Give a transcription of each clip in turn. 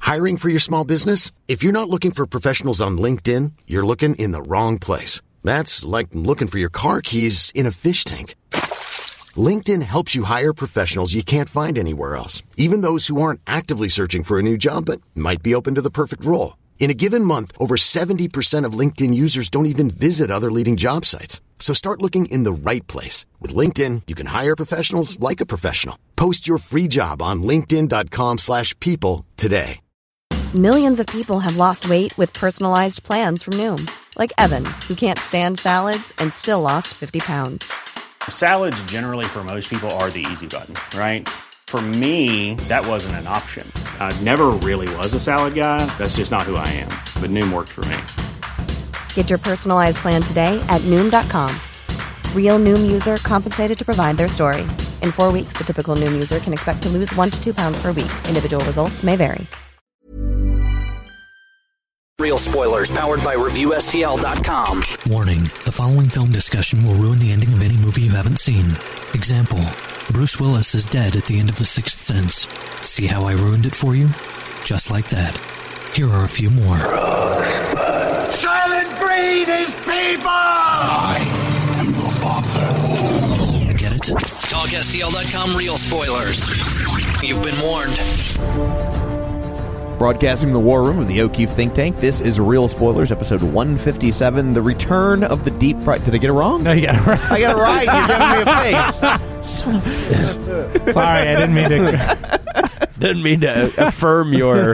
Hiring for your small business? If you're not looking for professionals on LinkedIn, you're looking in the wrong place. That's like looking for your car keys in a fish tank. LinkedIn helps you hire professionals you can't find anywhere else, even those who aren't actively searching for a new job but might be open to the perfect role. In a given month, over 70% of LinkedIn users don't even visit other leading job sites. So start looking in the right place. With LinkedIn, you can hire professionals like a professional. Post your free job on linkedin.com/people today. Millions of people have lost weight with personalized plans from Noom. Like Evan, who can't stand salads and still lost 50 pounds. Salads generally for most people are the easy button, right? For me, that wasn't an option. I never really was a salad guy. That's just not who I am. But Noom worked for me. Get your personalized plan today at Noom.com. Real Noom user compensated to provide their story. In 4 weeks, the typical Noom user can expect to lose 1 to 2 pounds per week. Individual results may vary. Real spoilers powered by ReviewSTL.com. Warning, the following film discussion will ruin the ending of any movie you haven't seen. Example, Bruce Willis is dead at the end of The Sixth Sense. See how I ruined it for you? Just like that. Here are a few more. Silent breed is people! I am your father. Get it? TalkSTL.com real spoilers. You've been warned. Broadcasting from the War Room of the O'Keefe Think Tank, this is Real Spoilers, episode 157, The Return of the Deep Fried... Did I get it wrong? No, you got it right. I got it right. You're giving me a face. Son of a... Sorry, I didn't mean to... Didn't mean to affirm your...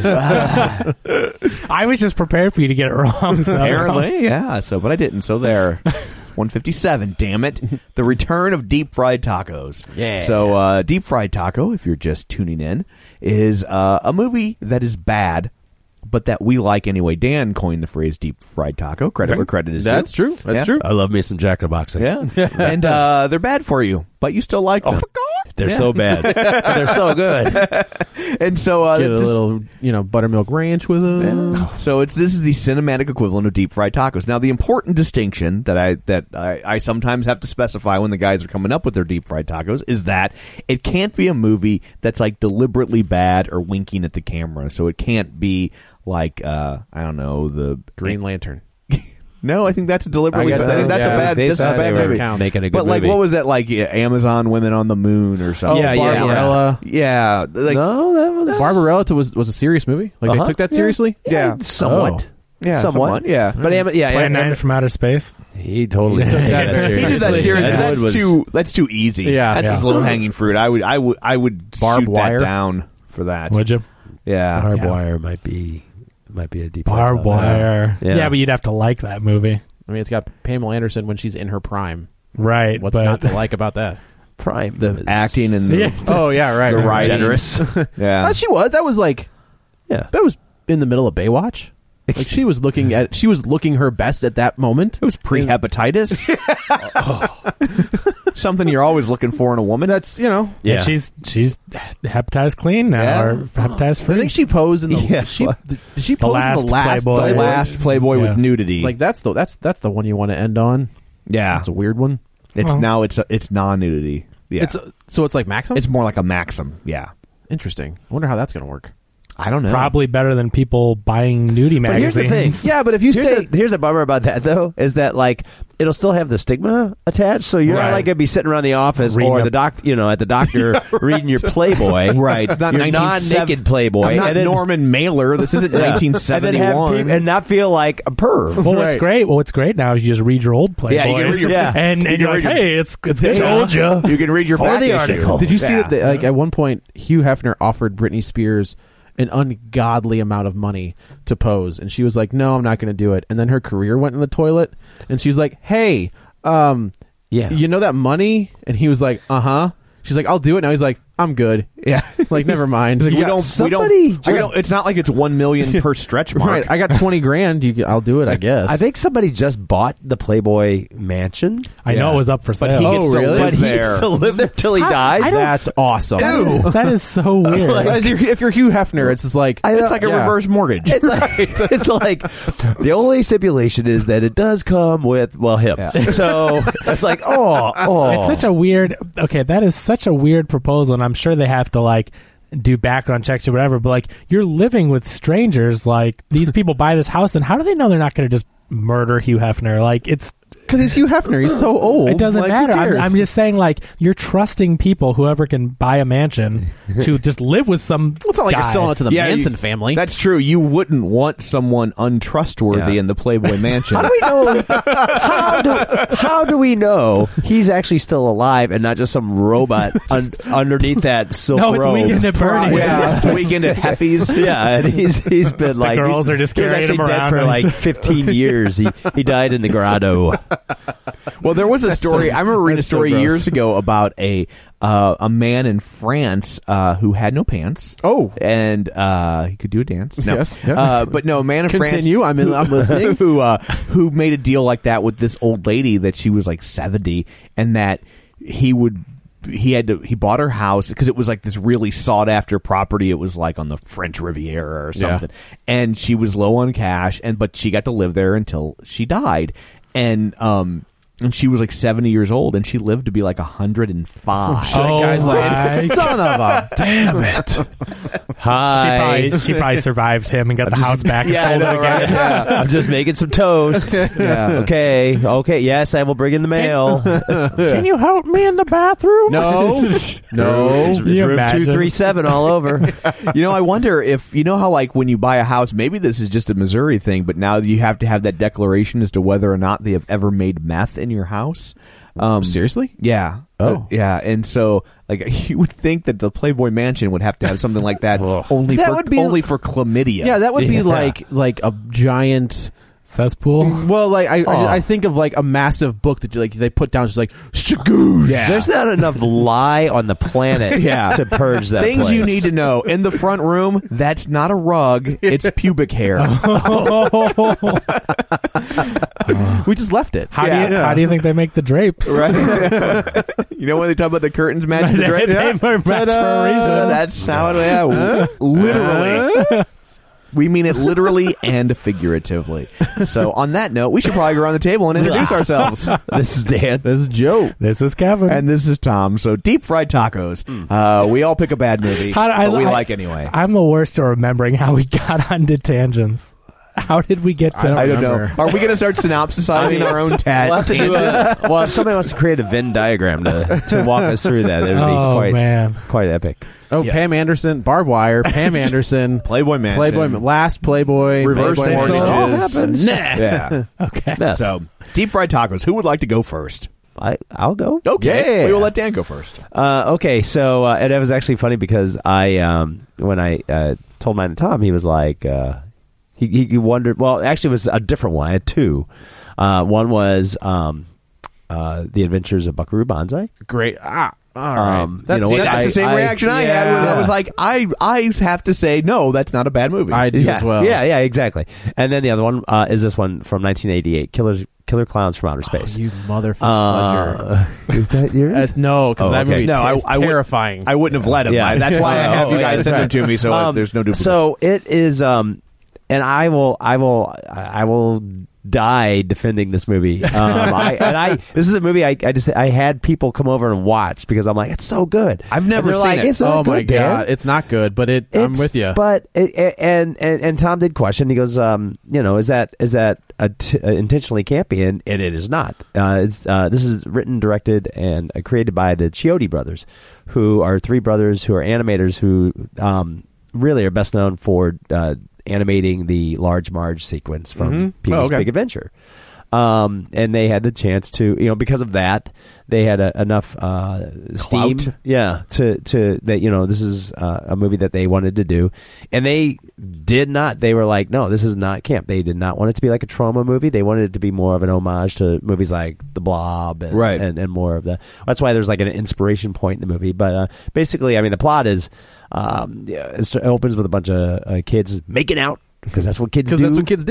I was just prepared for you to get it wrong. So. Apparently, yeah. But I didn't. So there. 157, damn it. The Return of Deep Fried Tacos. Yeah. So, Deep Fried Taco, if you're just tuning in, is a movie that is bad, but that we like anyway. Dan coined the phrase Deep Fried Taco. Credit where credit is due. That's true. That's true. I love me some Jack in the Box. Yeah. And they're bad for you, but you still like them. They're so bad. They're so good. And so get a little, buttermilk ranch with them. Yeah. So this is the cinematic equivalent of deep fried tacos. Now, the important distinction that I sometimes have to specify when the guys are coming up with their deep fried tacos is that it can't be a movie that's like deliberately bad or winking at the camera. So it can't be like I don't know, the Green Lantern. No, I think that's deliberately. I think that's a bad. This is a bad movie. Making a good but like, movie. what was that like? Amazon Women on the Moon or something? Oh, Barbarella. Yeah. Like, No, that was Barbarella was a serious movie. Like they took that seriously. Yeah. somewhat. Yeah, somewhat. Yeah. But Plan 9 from Outer Space. he totally He took took that that very He did that seriously. serious. That's too easy. Yeah, that's yeah. just low hanging fruit. I would Barbed shoot wire. that down for that. Would you? Yeah. Barbed wire might be a deep Barbed wire. Yeah. Yeah, but you'd have to like that movie. I mean, it's got Pamela Anderson when she's in her prime. Right. What's but not to like about that? Prime. The acting and the, Oh, yeah, right. the right. writing. generous. Yeah. She was. That was like, Yeah. that was in the middle of Baywatch. Like she was looking her best at that moment. It was pre-hepatitis. Something you're always looking for in a woman. That's, And she's hepatized clean now, Yeah. or hepatized free. I think she posed in the Yeah. she posed in the last Playboy. The last Playboy with Yeah. nudity. Like that's the one you want to end on. yeah. It's a weird one. It's non-nudity. Yeah. It's like Maxim. It's more like a Maxim. Yeah. Interesting. I wonder how that's going to work. I don't know. Probably better than people buying nudie But here's magazines. the thing. Yeah, but if you say Here's the bummer about that, though, is that, like, it'll still have the stigma attached, so you're Right. not, like, going to be sitting around the office Reading or up- the at the doctor reading your Playboy. Right. It's not your 1970 non-naked Playboy. I'm not and then- Norman Mailer. This isn't and then 1971. have and not feel like a perv. Well, what's great now is you just read your old Playboy. Yeah, you can read your- and you can you're like, read your- hey, it's good. Told you. You can read your For back the issue. article. Did you see Yeah. that? Like at one point, Hugh Hefner offered Britney Spears an ungodly amount of money to pose, and she was like, "No, I'm not going to do it." And then her career went in the toilet, and she was like, "Hey, you know that money?" And he was like, "Uh huh." She's like, "I'll do it." Now he's like, "I'm good." Yeah. Like, never mind. We don't. It's not like it's $1 million per stretch mark. Right. I got 20 grand. I'll do it, I guess. I think somebody just bought the Playboy mansion. I know it was up for But sale. he gets to really? live But he there. gets to live there till he dies. That's awesome. That is so weird. If you're Hugh Hefner, it's just like It's like a reverse mortgage. It's like the only stipulation is that it does come with him. Yeah. So it's like It's such a weird. Okay, that is such a weird proposal, and I'm sure they have to like do background checks or whatever, but like you're living with strangers. Like these people buy this house, and how do they know they're not going to just murder Hugh Hefner? Like it's because he's Hugh Hefner. He's so old. It doesn't like, matter. who cares? I'm just saying, like, you're trusting people, whoever can buy a mansion, to just live with some. Well, it's not like guy. you're selling it to the Manson family. That's true. You wouldn't want someone untrustworthy in the Playboy Mansion. How do we know? How do we know he's actually still alive and not just some robot underneath that silk No, it's robe? Weekend at Bernie's. Yeah, it's Weekend at Heffy's. Yeah, and he's been like girls are just he was carrying actually him dead around. for like 15 years. He died in the grotto. Well, there was a story. I remember reading a that's so story gross. years ago about a man in France who had no pants. Oh. And he could do a dance. No. Yes. Yep. But no, a man in Continue. France. I'm listening. Who made a deal like that with this old lady that she was like 70, and that he bought her house because it was like this really sought after property. It was like on the French Riviera or something, and she was low on cash, but she got to live there until she died, and she was like 70 years old, and she lived to be like 105. Oh, guy's like, son of a damn it. Hi. She probably survived him and got the house back and sold it again. Right? Yeah. I'm just making some toast. Yeah. Okay. Yes, I will bring in the mail. Can you help me in the bathroom? No. It's you room imagine? 237 all over. I wonder if how like when you buy a house, maybe this is just a Missouri thing, but now you have to have that declaration as to whether or not they have ever made meth in your house. Seriously? Yeah. Oh. Yeah. And so, like, you would think that the Playboy Mansion would have to have something like that only That for would be- only for chlamydia. Yeah, that would be like a giant cesspool. Well, like I think of like a massive book that they put down, just like shagoosh. Yeah. There's not enough lie on the planet to purge that Things place. you need to know. In the front room, that's not a rug, it's pubic hair. We just left it. How do you think they make the drapes? Right? When they talk about the curtains match the drape? They were matched for a reason. That's how it literally. We mean it literally and figuratively. So on that note, we should probably go around the table and introduce ourselves. This is Dan. This is Joe. This is Kevin. And this is Tom. So deep fried tacos. We all pick a bad movie, but we like anyway. I'm the worst at remembering how we got onto tangents. How did we get to? I don't know. Are we going to start synopsisizing our own We'll have to do well, if somebody wants to create a Venn diagram to walk us through that, it would be quite epic. Oh, yeah. Pam Anderson, Barbed Wire, Pam Anderson, Playboy Mansion, last Playboy, reverse Playboy mortgages. Yeah. Okay. Yeah. So deep fried tacos. Who would like to go first? I'll go. Okay. Yeah. We will let Dan go first. Okay, so and it was actually funny because when I told mine to Tom, he was like he wondered. Well, actually, it was a different one. I had two. One was The Adventures of Buckaroo Banzai. Great. All right. That's the same reaction I had. Where I was like, I have to say, no, that's not a bad movie. I do as well. Yeah, exactly. And then the other one is this one from 1988, Killer Clowns from Outer Space. You motherfucker. Is that yours? No, because that movie is I terrifying. I wouldn't have let him. Yeah. That's why I have you guys send them right. to me, so there's no duplicates. So it is, and I will die defending this movie. This is a movie I had people come over and watch because I'm like, it's so good. I've never seen like, it. It's not oh my good, Dan. god, it's not good, but I'm with you. But and Tom did question. He goes, is that intentionally campy? And it is not. This is written, directed, and created by the Chiodo brothers, who are three brothers who are animators who really are best known for animating the Large Marge sequence from Pee-wee's Big Adventure. And they had the chance to, because of that, they had enough steam, to that this is a movie that they wanted to do, and they did not. They were like, no, this is not camp. They did not want it to be like a trauma movie. They wanted it to be more of an homage to movies like The Blob, and more of that. That's why there's like an inspiration point in the movie. But basically, I mean, the plot is it opens with a bunch of kids making out because that's what kids do. Because that's what kids do.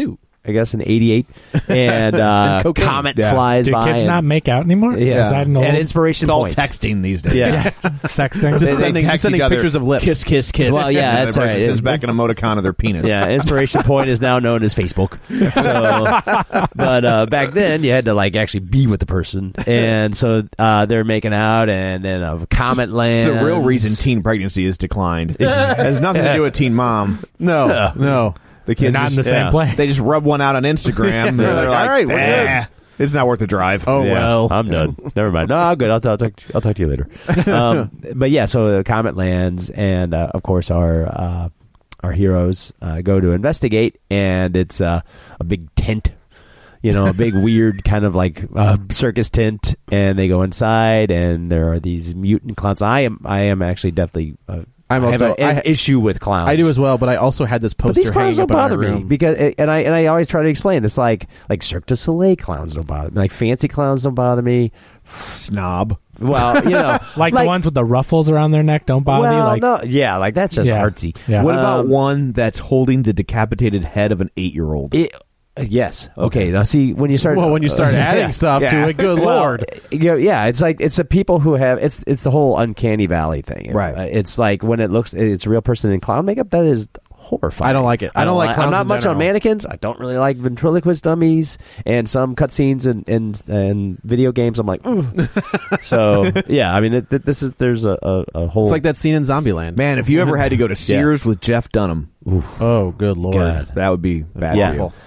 I guess, in '88, and comet flies Do by. kids not make out anymore? Yeah, Is that an old... an inspiration It's all point. texting these days. Yeah. Sexting. Just They sending text each other, pictures of lips. Kiss, kiss, kiss. Well, yeah, And that's the person right. sends back an emoticon of their penis. Yeah, inspiration point is now known as Facebook. So, but back then you had to like actually be with the person, and so they're making out, and then a comet lands. The real reason teen pregnancy is declined has nothing to do with teen mom. No, no. The kids Not in just, the same place. They just rub one out on Instagram. and they're like, all right, we're "Eh, it's not worth the drive. Oh, Yeah, well. I'm done. Never mind. No, I'm good. I'll talk to you later. But yeah, so the comet lands, and of course our heroes go to investigate, and it's a big tent, a big weird kind of like circus tent, and they go inside, and there are these mutant clowns. I am actually definitely. I have an issue with clowns. I do as well, but I also had this poster But these clowns hanging don't up in bother my me room. because, and I always try to explain. It's like Cirque du Soleil clowns don't bother me. Like fancy clowns don't bother me. Snob. Well, like the ones with the ruffles around their neck don't bother you. Like, no, yeah, like that's just artsy. Yeah. What about one that's holding the decapitated head of an 8-year-old? Yes. Okay. Now, see, when you start adding stuff to it, good lord. Yeah, it's like it's the people who have it's the whole uncanny valley thing. Right. It's like when it's a real person in clown makeup. That is horrifying. I don't like it. I don't like clowns I'm not in much on general. mannequins. I don't really like ventriloquist dummies and some cutscenes and video games. I'm like, so yeah. I mean, there's a whole. It's like that scene in Zombieland. Man, if you ever had to go to Sears with Jeff Dunham, Oh, good lord. God. that would be bad. Yeah. for you.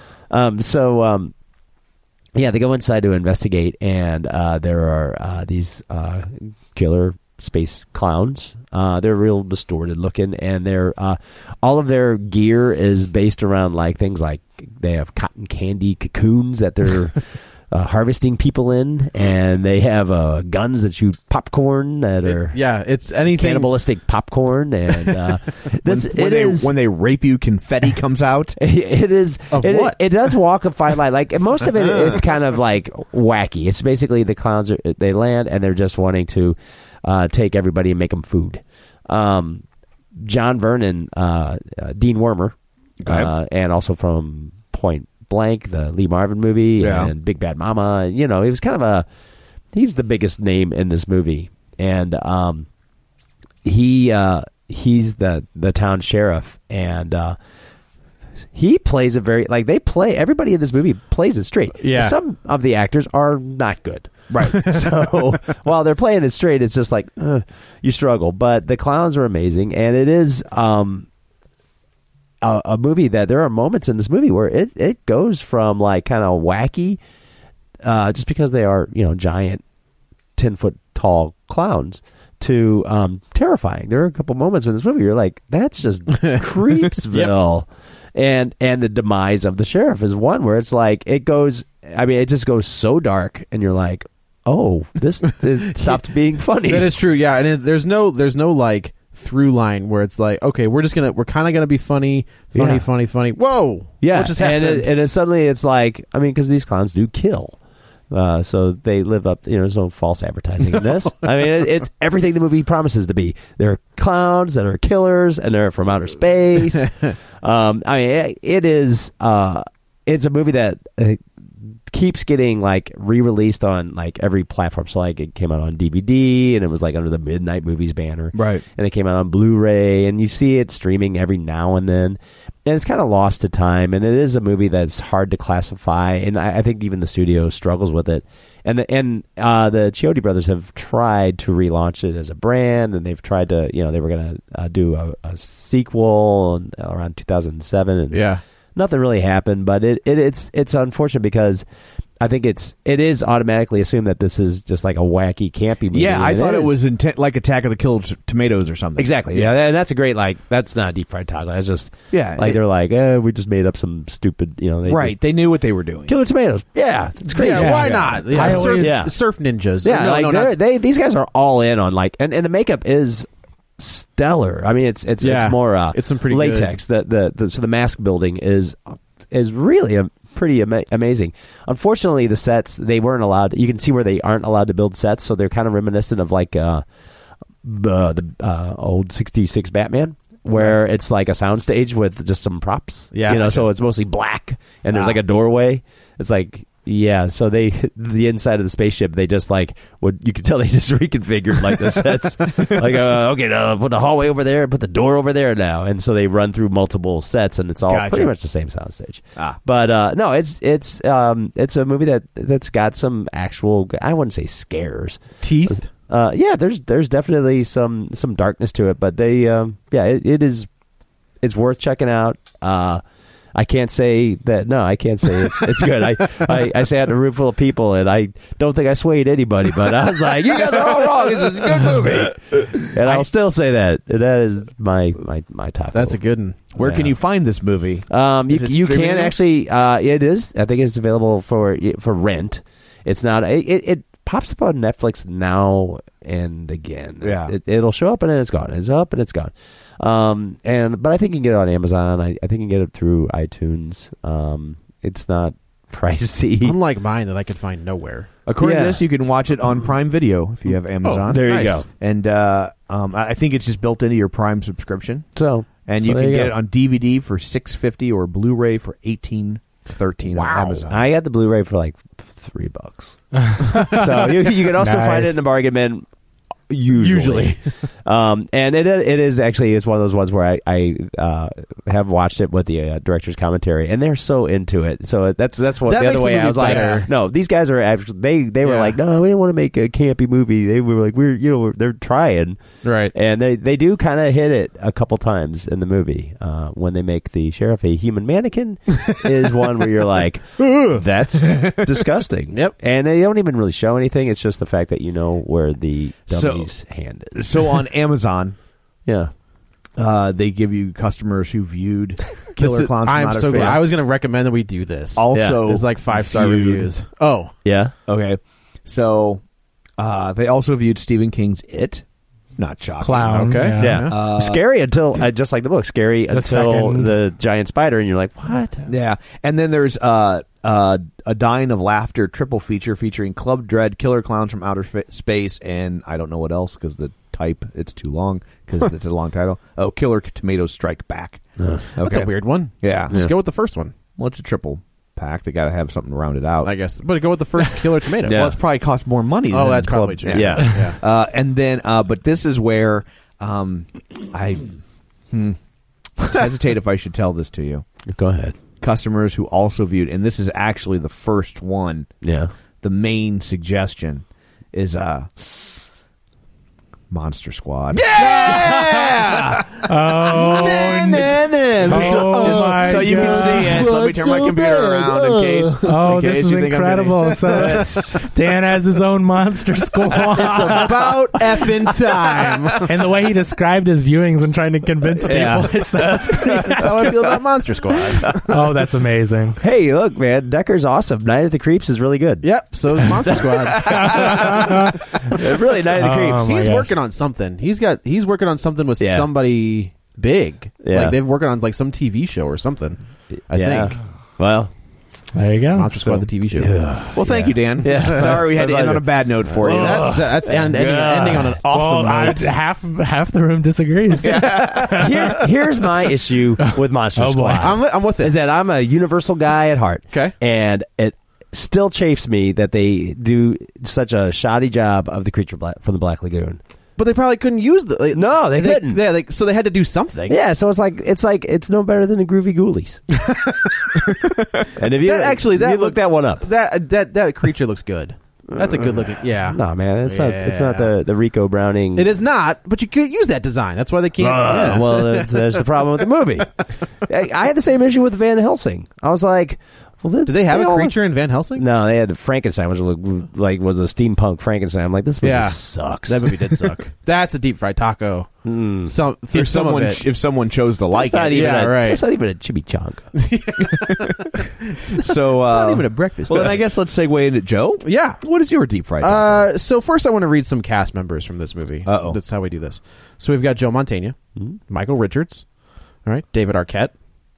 They go inside to investigate, and there are these killer space clowns. They're real distorted looking, and they're all of their gear is based around like things like they have cotton candy cocoons that they're harvesting people in, and they have guns that shoot popcorn that are It's anything. cannibalistic popcorn, and When they rape you, confetti comes out. It is. Of it, what? It does walk a fine line. Like most of it, it's kind of like wacky. It's basically the clowns they land and they're just wanting to take everybody and make them food. John Vernon, Dean Wormer, and also from Point Blank, the Lee Marvin movie, and Big Bad Mama. He was kind of he's the biggest name in this movie, and he's the town sheriff, and he plays it very everybody in this movie plays it straight. Yeah. Some of the actors are not good. Right. So while they're playing it straight, it's just like you struggle. But the clowns are amazing, and it is a movie that there are moments in this movie where it goes from like kind of wacky, just because they are giant 10-foot tall clowns, to terrifying. There are a couple moments in this movie you're like, that's just Creepsville. And the demise of the sheriff is one where it's like it just goes so dark, and you're like, oh, this it stopped being funny. That is true. Yeah, and there's no like through line where it's like, okay, we're kind of gonna be funny. Whoa, Yeah, what just happened? and then suddenly it's like, because these clowns do kill. So they live up. There's no false advertising in this. It's everything the movie promises to be. They're clowns that are killers, and they're from outer space. It is. It's a movie that keeps getting like re-released on like every platform. So like it came out on DVD, and it was like under the Midnight Movies banner, Right. And it came out on Blu-ray, and you see it streaming every now and then. And it's kind of lost to time, and it is a movie that's hard to classify, and I think even the studio struggles with it. And the Chiodo brothers have tried to relaunch it as a brand, and they've tried to, they were going to do a sequel around 2007, and nothing really happened. But it's unfortunate because I think it is automatically assumed that this is just like a wacky, campy movie. Yeah, I thought it was is. like Attack of the Killer Tomatoes or something. Exactly. Yeah, and that's a great, that's not a deep fried taco. That's just they're like, we just made up some stupid, They knew what they were doing. Killer Tomatoes. Yeah, it's great. Yeah, why not? Yeah, surf ninjas. Yeah, these guys are all in on and the makeup is stellar. It's more it's some pretty latex. So the mask building is really pretty amazing. Unfortunately, the sets, they weren't allowed. You can see where they aren't allowed to build sets, so they're kind of reminiscent of like the old '66 Batman, where it's like a soundstage with just some props. Yeah, you know, okay. so it's mostly black, and there's like a doorway. It's like. Yeah, so the inside of the spaceship, they just you could tell they just reconfigured like the sets. Okay, now put the hallway over there, put the door over there now, and so they run through multiple sets, and it's all pretty much the same soundstage. But no, it's a movie that's got some actual, I wouldn't say scares, teeth. Yeah, there's definitely some darkness to it, but it's worth checking out. I can't say that. No, I can't say it's good. I sat in a room full of people, and I don't think I swayed anybody. But I was like, "You guys are all wrong. This is a good movie," and I'll still say that. That is my top. That's a good one. Where can you find this movie? You can actually. It is. I think it's available for rent. It's not. It pops up on Netflix now and again. Yeah, it'll show up and then it's gone. It's up and it's gone. But I think you can get it on Amazon. I think you can get it through iTunes. It's not pricey. Unlike mine that I could find nowhere. According to this, you can watch it on Prime Video if you have Amazon. There you go. And I think it's just built into your Prime subscription. You can get it on DVD for $6.50 or Blu-ray for $18.13 on Amazon. I got the Blu-ray for like $3. So you can also find it in the bargain bin. Usually. And it is actually, it's one of those ones where I have watched it with the director's commentary, and they're so into it. So that's what the other way I was like, no, these guys are actually, they were like, no, we didn't want to make a campy movie. They were like, they're trying, right? And they do kind of hit it a couple times in the movie. When they make the sheriff a human mannequin is one where you're like, that's disgusting. Yep. And they don't even really show anything. It's just the fact that you know where the dummy's hand is. So on Amazon, yeah, they give you customers who viewed Killer Clowns from I'm Outer so Space. glad. I was going to recommend that we do this. Also, it's like 5-star reviews. Oh, yeah. Okay. So they also viewed Stephen King's It. Not shocking. Clown. Okay. Yeah. Scary until, just like the book, scary until the giant spider, and you're like, what? Yeah. And then there's A Dying of Laughter triple feature featuring Club Dread, Killer Clowns from Outer Space, and I don't know what else because the type, it's too long because it's a long title. Oh, Killer Tomatoes Strike Back. That's a weird one. Yeah. Just go with the first one. Well, it's a triple pack. They got to have something rounded out. I guess. But go with the first Killer Tomato. Well, it's probably cost more money. Oh, than that's Club. probably true. Yeah. And then, but this is where I hesitate if I should tell this to you. Go ahead. Customers who also viewed, and this is actually the first one. Yeah. The main suggestion is Monster Squad. Yeah! So you can see it. Let me turn my computer around in case. Oh, this is you think I'm incredible. So Dan has his own Monster Squad. It's about effing time. And the way he described his viewings and trying to convince people, that's how I feel about Monster Squad. Oh, that's amazing. Hey, look, man, Decker's awesome. Night of the Creeps is really good. Yep, so is Monster Squad. Really, Night of the Creeps. He's working on something. He's working on something with somebody big. Yeah. Like they're working on like some TV show or something. I think. Well, there you go. Monster Squad, the TV show. Well, thank you, Dan. Yeah. Sorry we had to end on a bad note for you. That's ending on an awesome note. Half the room disagrees. Here's my issue with Monster Squad. I'm with it. Is that I'm a Universal guy at heart. Okay. And it still chafes me that they do such a shoddy job of the creature from the Black Lagoon. But they probably couldn't use the. No, they couldn't. So they had to do something. Yeah, so it's it's no better than the Groovy Ghoulies. And if you look that one up, that creature looks good. That's a good looking. Yeah. No, man, it's not the Rico Browning. It is not. But you could use that design. That's why they can't. Well, there's the problem with the movie. I had the same issue with Van Helsing. I was like. Well, did they have a creature in Van Helsing? No, they had Frankenstein, which looked like was a steampunk Frankenstein. I'm like, this movie sucks. That movie did suck. That's a deep fried taco. If someone chose to like it, It's not even a chimichanga. So it's not even a breakfast. Well, then I guess let's segue into Joe. Yeah. What is your deep fried taco? So first, I want to read some cast members from this movie. Uh-oh. That's how we do this. So we've got Joe Mantegna, Michael Richards, all right, David Arquette,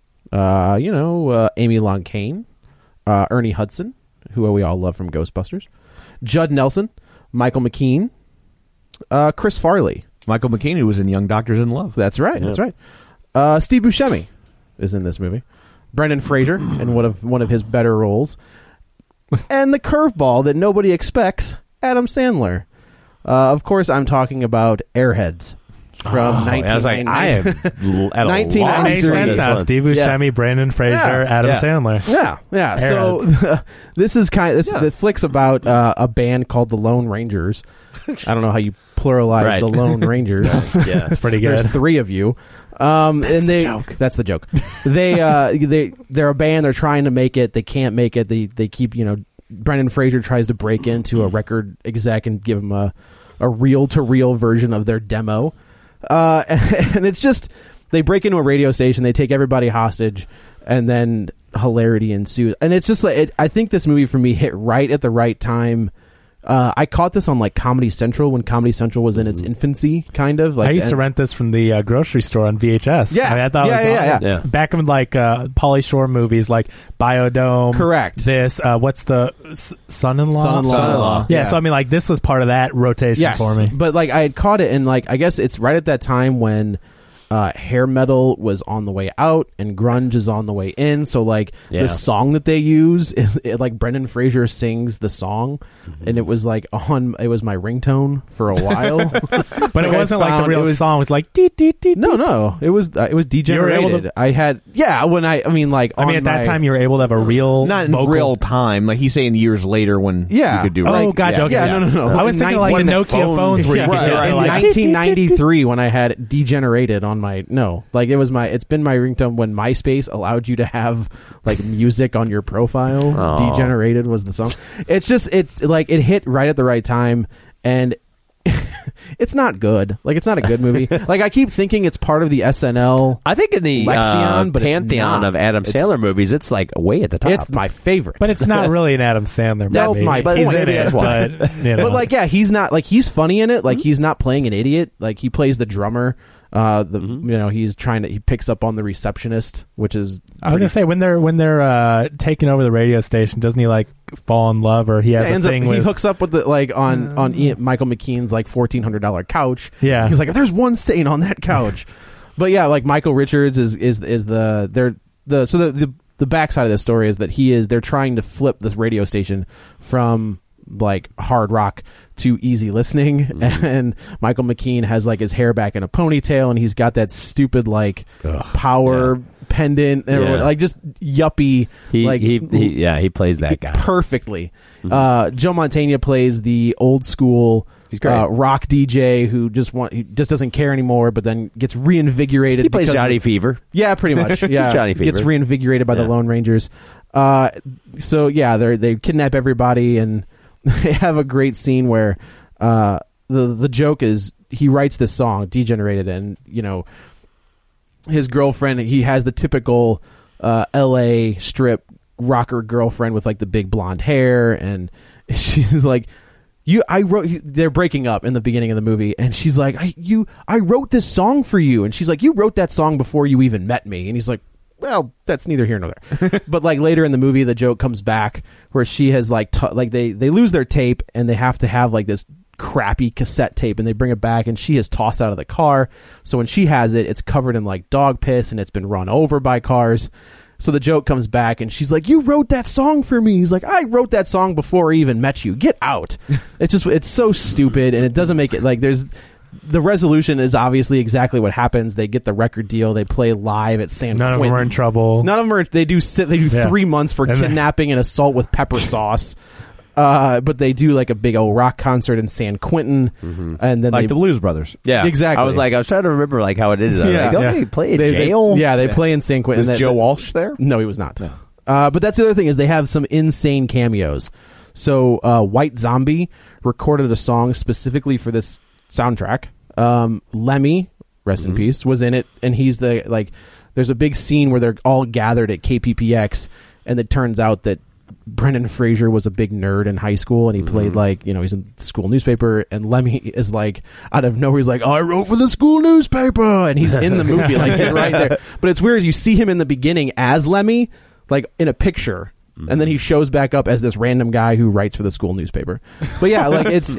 Amy Long Cain. Ernie Hudson, who we all love from Ghostbusters, Judd Nelson, Michael McKean, Chris Farley, Michael McKean, who was in Young Doctors in Love. That's right. That's right. Steve Buscemi is in this movie. Brendan Fraser in one of his better roles. And the curveball that nobody expects, Adam Sandler. Of course, I'm talking about Airheads from 1993. Makes sense now. Steve Buscemi, Brendan Fraser, Adam Sandler. Yeah. So this is the flick's about a band called the Lone Rangers. I don't know how you pluralize the Lone Rangers. That's pretty good. There's 3 of you. That's the joke. They're a band. They're trying to make it. They can't make it. They keep, Brendan Fraser tries to break into a record exec and give him a reel-to-reel version of their demo. And it's just, they break into a radio station, they take everybody hostage, and then hilarity ensues. And it's just like, I think this movie for me hit right at the right time. I caught this on like Comedy Central when Comedy Central was in its infancy, kind of. Like, I used to rent this from the grocery store on VHS. Yeah, I thought it was back in like Pauly Shore movies, like Biodome. Correct. This what's the Son-in-Law? Son-in-Law. Yeah, so I mean, like this was part of that rotation for me. But like I had caught it, and like I guess it's right at that time when hair metal was on the way out and grunge is on the way in. So like the song that they use is like Brendan Fraser sings the song, and it was like it was my ringtone for a while. But it wasn't like the real song. It was like no. It was Degenerated. You were able to, I had at that time you were able to have a real not in vocal. real time. Like he's saying years later when you could do. Oh, gotcha. Okay. No. I was thinking like the Nokia phones where you could get in 1993 when I had Degenerated on it's been my ringtone when MySpace allowed you to have like music on your profile. Degenerated was the song. It's it hit right at the right time, and it's not good. Like, it's not a good movie. Like, I keep thinking it's part of the SNL. I think in the Lexion, but pantheon of Adam Sandler movies, it's like way at the top. It's my favorite, but it's not really an Adam Sandler movie. That's my point. He's in it, but like, he's not like he's funny in it. Like, he's not playing an idiot. Like, he plays the drummer. He's he picks up on the receptionist, which is I was gonna say when they're taking over the radio station, doesn't he like fall in love, or he has a thing he hooks up with the on Michael McKean's like $1,400 couch. Yeah, he's like, if there's one stain on that couch. But yeah, like Michael Richards is the backside of the story is that they're trying to flip this radio station from like hard rock to easy listening, and Michael McKean has like his hair back in a ponytail, and he's got that stupid like power pendant, and like just yuppie. He plays that guy perfectly. Joe Mantegna plays the old school rock DJ who just doesn't care anymore, but then gets reinvigorated. He plays Johnny Fever. Yeah, pretty much. Yeah, Johnny Fever gets reinvigorated by the Lone Rangers. They kidnap everybody, and they have a great scene where the joke is he writes this song Degenerated, and his girlfriend, he has the typical LA strip rocker girlfriend with like the big blonde hair, and she's like, they're breaking up in the beginning of the movie, and she's like, I wrote this song for you, and she's like, you wrote that song before you even met me, and he's like, well, that's neither here nor there. But like later in the movie, the joke comes back where she has like they lose their tape, and they have to have like this crappy cassette tape, and they bring it back, and she is tossed out of the car. So when she has it, it's covered in like dog piss, and it's been run over by cars. So the joke comes back, and she's like, you wrote that song for me. He's like, I wrote that song before I even met you. Get out. It's so stupid, and it doesn't make it like the resolution is obviously exactly what happens. They get the record deal. They play live at San Quentin. None of them are in trouble. None of them are. They do 3 months for kidnapping and assault with pepper sauce. But they do like a big old rock concert in San Quentin, and then like the Blues Brothers. Yeah, exactly. I was trying to remember like how it is. They play in jail. They play in San Quentin. Was Joe Walsh there? No, he was not. No. But that's the other thing is they have some insane cameos. So White Zombie recorded a song specifically for this soundtrack. Lemmy, rest in peace, was in it, and he's there's a big scene where they're all gathered at KPPX, and it turns out that Brendan Fraser was a big nerd in high school, and he played he's in the school newspaper, and Lemmy is like out of nowhere, he's like, I wrote for the school newspaper, and he's in the movie, like he's right there. But it's weird, you see him in the beginning as Lemmy, like in a picture, and then he shows back up as this random guy who writes for the school newspaper. But yeah, like it's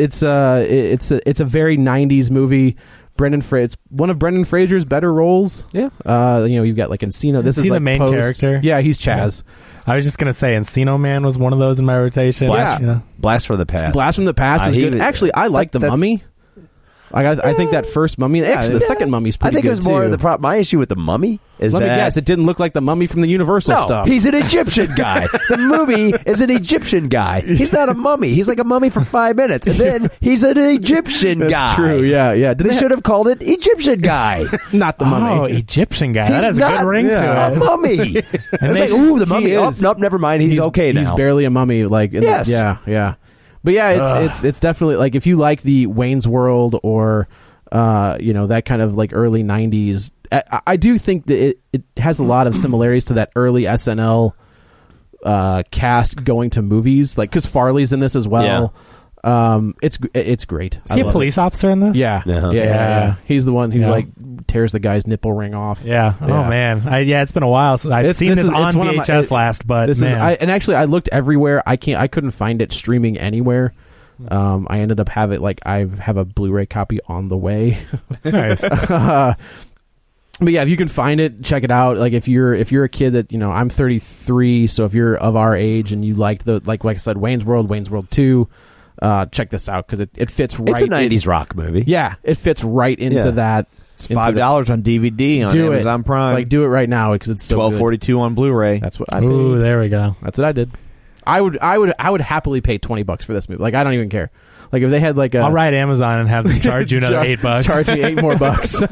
a very 90s movie. It's one of Brendan Fraser's better roles. Yeah. You've got like Encino. This is the like main character. Yeah, he's Chaz. I was just gonna say Encino Man was one of those in my rotation. Blast from the Past. Blast from the Past is good. Actually, I like The Mummy. I think that first Mummy. Actually, the second Mummy's pretty good. I think it was more of the problem. My issue with The Mummy is Let me that guess, it didn't look like the Mummy from the Universal stuff. He's an Egyptian guy. The movie is an Egyptian guy. He's not a mummy. He's like a mummy for 5 minutes, and then he's an Egyptian guy. That's true. Yeah. They should have called it Egyptian guy, not the Mummy. Oh, Egyptian guy. He's that has a good ring to it. A mummy. And it's like, ooh, the mummy. Nope, never mind. He's okay now. He's barely a mummy. Like, yes. Yeah. But yeah, it's definitely like if you like the Wayne's World or that kind of like early 90s. I do think that it has a lot of similarities to that early SNL cast going to movies, like because Farley's in this as well. It's great. Is he a police officer in this? Yeah. He's the one who like tears the guy's nipple ring off. Yeah. Oh man. It's been a while since I've seen this on VHS last, but actually I looked everywhere. I couldn't find it streaming anywhere. I ended up I have a Blu-ray copy on the way. Nice. But yeah, if you can find it, check it out. Like if you're a kid that I'm 33, so if you're of our age and you liked like I said, Wayne's World 2, check this out because it fits right. It's a 90s rock movie. Yeah, it fits right into that. It's $5 on DVD on Amazon Prime. Like do it right now because it's so $12.42 on Blu-ray. That's what I paid. Ooh, there we go. That's what I did. I would happly pay $20 for this movie. Like I don't even care. Like if they had like I'll write Amazon and have them charge you another $8. Charge me $8 more.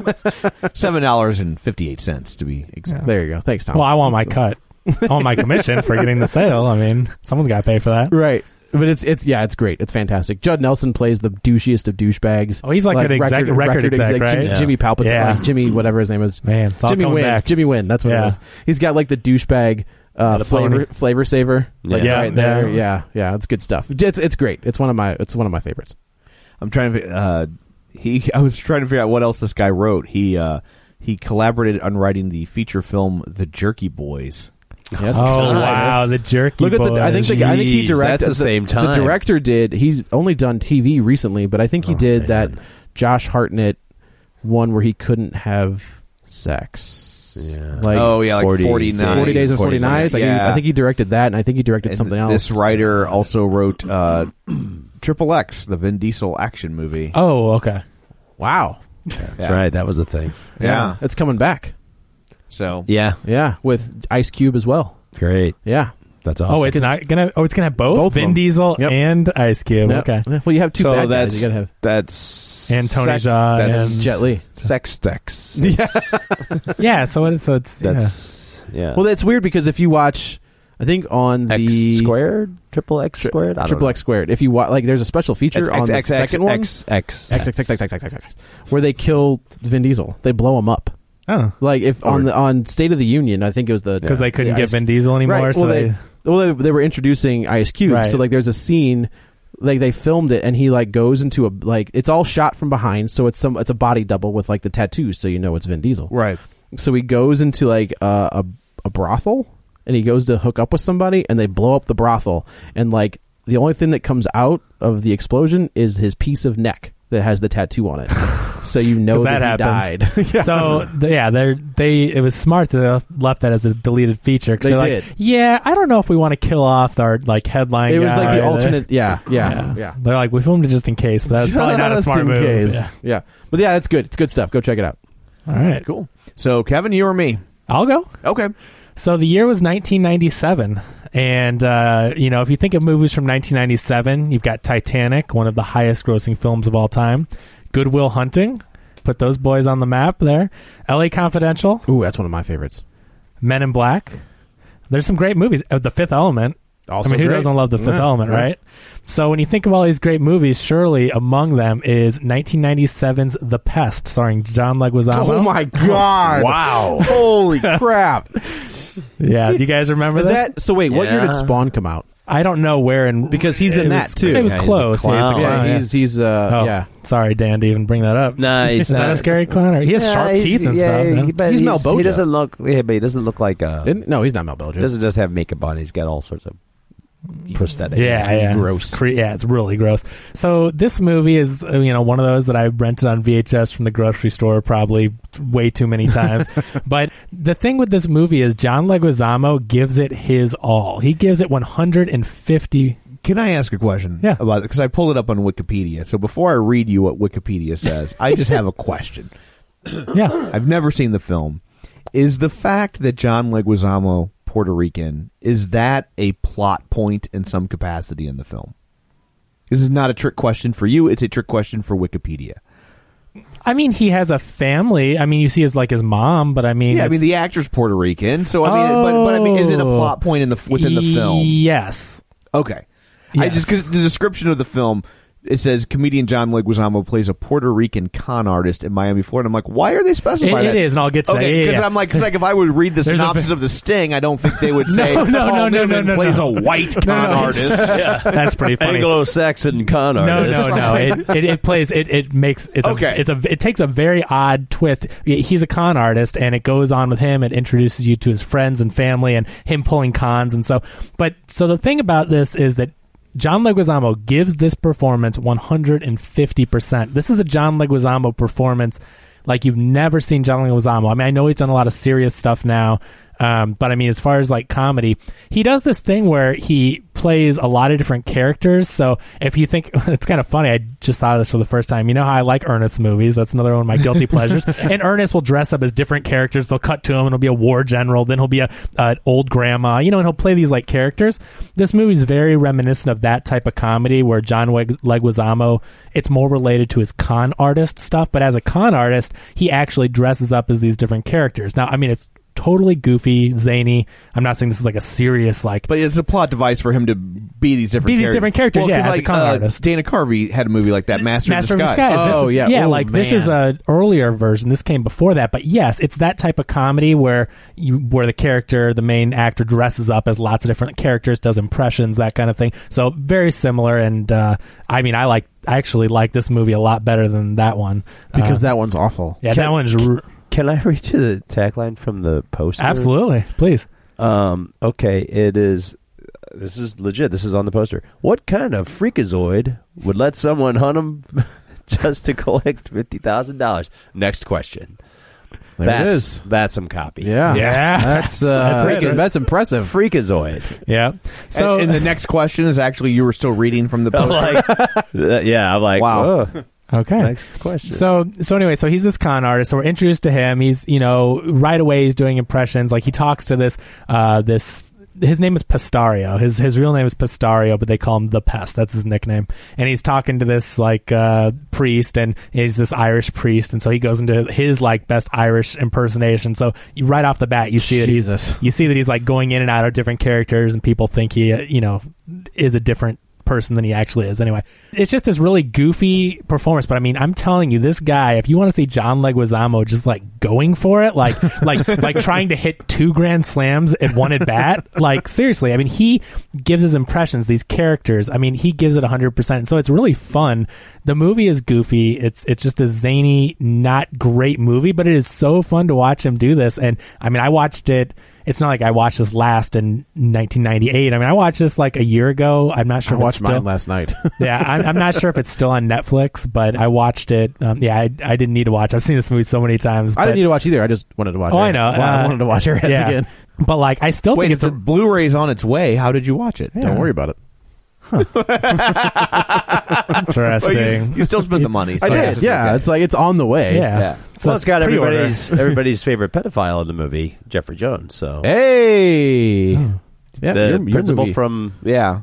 $7.58 to be exact. There you go. Thanks, Tom. Well, I want my cut. I want my commission for getting the sale. I mean, someone's got to pay for that, right? But it's great. It's fantastic. Judd Nelson plays the douchiest of douchebags. Oh, he's like an record exec, right? Jimmy Palpatine, like Jimmy whatever his name is. Man, it's all Jimmy Wynn. back. Jimmy Wynn. That's what it is. He's got like the douchebag. Flavor saver, right there. Yeah, it's good stuff. It's great. It's one of my favorites. I'm trying to. I was trying to figure out what else this guy wrote. He collaborated on writing the feature film The Jerky Boys. Yeah, wow, The Jerky Boys. Look at I think he directed. That's the same time. The director did. He's only done TV recently, but I think he did that Josh Hartnett one where he couldn't have sex. Yeah. Like 40 Days and 40 Nights. I think he directed that, and I think he directed something else. This writer also wrote Triple X, the Vin Diesel action movie. Oh, okay. Wow. That's right. That was the thing. Yeah. It's coming back. So yeah, with Ice Cube as well. Great. Yeah. That's awesome. Oh, it's gonna have both Vin Diesel and Ice Cube. Yep. Okay. Well, you have two bad guys. You gotta have and Tony Jaa and Jet Li. Sex. Yeah. So it's yeah. Well, that's weird because if you watch, I think on the X squared, triple X squared, triple X squared. If you watch, like, there's a special feature on the second one, X, where they kill Vin Diesel. They blow him up. Oh, like if on State of the Union, I think it was because they couldn't get Vin Diesel anymore. Right. So they were introducing Ice Cube. Right. So like there's a scene. Like they filmed it, and he like goes into a it's all shot from behind, so it's a body double with like the tattoos, so you know it's Vin Diesel. Right. So he goes into like a brothel, and he goes to hook up with somebody, and they blow up the brothel, and like the only thing that comes out of the explosion is his piece of neck that has the tattoo on it. So you know that he died. Yeah. So it was smart that they left that as a deleted feature because they're did. like, yeah, I don't know if we want to kill off our like headline. It was guy. like the alternate. Yeah. They're like, we filmed it just in case, but that was probably not a smart move. Yeah, but yeah, it's good. It's good stuff. Go check it out. All right, cool. So Kevin, you or me? I'll go. Okay. So the year was 1997. And, if you think of movies from 1997, you've got Titanic, one of the highest grossing films of all time. Good Will Hunting, put those boys on the map there. L.A. Confidential. Ooh, that's one of my favorites. Men in Black. There's some great movies. The Fifth Element. Also who great. doesn't love The Fifth Element, right? So when you think of all these great movies, surely among them is 1997's The Pest, starring John Leguizamo. Oh, my God. Wow. Holy crap. Yeah, do you guys remember that? So wait, what year did Spawn come out? I don't know where because he's in that too. It was close. He's Sorry, Dan, to even bring that up. Nah, he's is that a scary clown? Or he has sharp teeth and stuff. He's Mel Boja. He doesn't look. Yeah, but he doesn't look like. No, he's not Mel Boja. He doesn't just have makeup on. He's got all sorts of prosthetics. Yeah, gross. It's really gross. So this movie is one of those that I rented on VHS from the grocery store probably way too many times. But the thing with this movie is John Leguizamo gives it his all. He gives it 150. Can I ask a question? Yeah. About it? Because I pulled it up on Wikipedia. So before I read you what Wikipedia says, I just have a question. Yeah. I've never seen the film. Is the fact that John Leguizamo Puerto Rican, is that a plot point in some capacity in the film? This is not a trick question for you. It's a trick question for Wikipedia. I mean, he has a family. I mean, you see his mom, but I mean, yeah, I mean the actor's Puerto Rican, so I mean, but I mean, is it a plot point within the film? Yes. Okay. Yes. I just because the description of the film. It says comedian John Leguizamo plays a Puerto Rican con artist in Miami, Florida. I'm like, why are they specifying it? It is, and I'll get to that. Because I'm like, if I would read the synopsis of The Sting, I don't think they would say Paul Newman plays a white con artist. That's pretty funny. Anglo-Saxon con artist. No. It plays. It makes. It takes a very odd twist. He's a con artist, and it goes on with him. It introduces you to his friends and family, and him pulling cons, and so. But so the thing about this is that John Leguizamo gives this performance 150%. This is a John Leguizamo performance like you've never seen John Leguizamo. I mean, I know he's done a lot of serious stuff now, but I mean, as far as comedy, he does this thing where he plays a lot of different characters. So if you think, it's kind of funny, I just saw this for the first time. You know how I like Ernest movies? That's another one of my guilty pleasures. And Ernest will dress up as different characters. They'll cut to him, and he'll be a war general. Then he'll be a old grandma, and he'll play these characters. This movie is very reminiscent of that type of comedy where John Leguizamo, it's more related to his con artist stuff. But as a con artist, he actually dresses up as these different characters. Now, I mean, it's totally goofy, zany. I'm not saying this is a serious but it's a plot device for him to be these different characters. Well, as a con artist. Dana Carvey had a movie like that, Master of Disguise. This is an earlier version. This came before that, but yes, it's that type of comedy where the main actor dresses up as lots of different characters, does impressions, that kind of thing. So very similar, and I mean, I actually like this movie a lot better than that one because that one's awful. Yeah, that one's. Can I read you the tagline from the poster? Absolutely, please. Okay, it is. This is legit. This is on the poster. What kind of freakazoid would let someone hunt him just to collect $50,000? Next question. There it is. That's some copy. Yeah. That's impressive. Freakazoid. Yeah. So, and the next question is actually you were still reading from the poster. I'm like, wow. Whoa. Okay. Next question. So anyway, he's this con artist. So we're introduced to him. He's, right away he's doing impressions. He talks to this his name is Pistario. His real name is Pistario, but they call him the Pest. That's his nickname. And he's talking to this priest, and he's this Irish priest, and so he goes into his best Irish impersonation. So right off the bat, you see that he's going in and out of different characters, and people think he is a different person than he actually is. Anyway, it's just this really goofy performance, but I mean, I'm telling you, this guy, if you want to see John Leguizamo just going for it, like trying to hit 2 grand slams at one at bat, seriously, I mean, he gives his impressions, these characters, I mean, he gives it 100%. So it's really fun. The movie is goofy. It's just a zany, not great movie, but it is so fun to watch him do this. And I mean, I watched it. It's not like I watched this last in 1998. I mean, I watched this a year ago. I'm not sure. I watched mine last night. Yeah, I'm not sure if it's still on Netflix, but I watched it. I didn't need to watch. I've seen this movie so many times. I didn't need to watch either. I just wanted to watch. I know. I wanted to watch Airheads again. But I still think it's the Blu-ray's on its way. How did you watch it? Yeah. Don't worry about it. Huh. Interesting. Well, you still spent the money. So I did. Yeah, okay. It's on the way. Yeah. So it's got everybody's favorite pedophile in the movie, Jeffrey Jones. So hey, yeah, the principal movie. From yeah,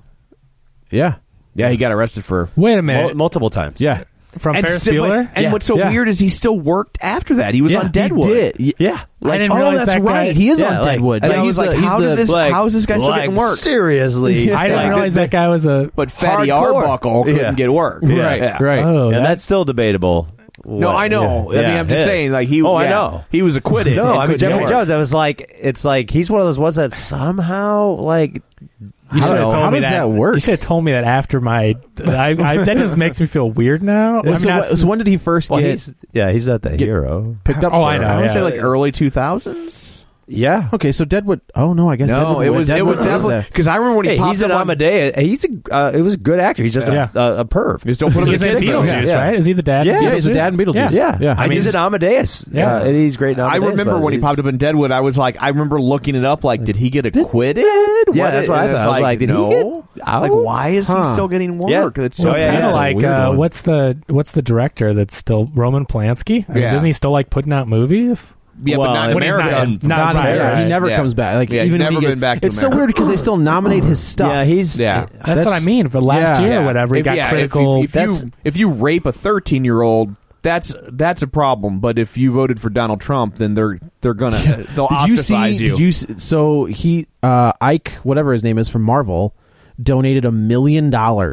he got arrested for wait a minute multiple times. Yeah. From Ferris Bueller? And what's so weird is he still worked after that. He was on Deadwood. He did. Yeah. I didn't realize that's that right. guy. He is on Deadwood. And I was how is this guy still getting work? Seriously. I didn't realize that guy was a But Fatty Arbuckle couldn't get work. Right. Oh, and that's still debatable. No, I know. I mean, I'm just saying, I know. He was acquitted. No, I mean, Jeffrey Jones, it's like he's one of those ones that somehow, You should have told how me does that work? You should have told me that after my. That just makes me feel weird now. So when did he first get? He's not the hero. Picked up. Oh, for, I know. I would Yeah. say like early 2000s. Yeah. Okay, so Deadwood. Oh no, I guess No, Deadwood, it was definitely because I remember when he popped he's an up on Amadeus. It was a good actor. He's just a perv. Just don't put him in He's in the Beetlejuice, Yeah. right? Is he the dad? Yeah, in he's the dad in Beetlejuice. Yeah. I mean, He's an Amadeus. Yeah. And he's great in I Amadeus. remember but when he he's- popped up in Deadwood, I was like, I remember looking it up, like, did he get acquitted? Yeah, that's what I And thought. it's I was like, did he no. get out? Like, why is he still getting work? Yeah. It's Well, so it's yeah, kind yeah. of like Weird one. what's the director that's still Roman Polanski? I mean, Yeah. doesn't he still like putting out movies? Yeah, Well, but not in when he's America. not in- Not right, America. right. He never Yeah. comes back. Like Yeah, he's even if never he been back to It's so America. weird because they still nominate his stuff. Yeah, he's Yeah. That's what I mean. But last year Yeah. or whatever, he got if critical. if you rape a 13-year-old, that's a problem. But if you voted for Donald Trump, then they'll ostracize you. Did you? So he Ike, whatever his name is from Marvel, donated $1 million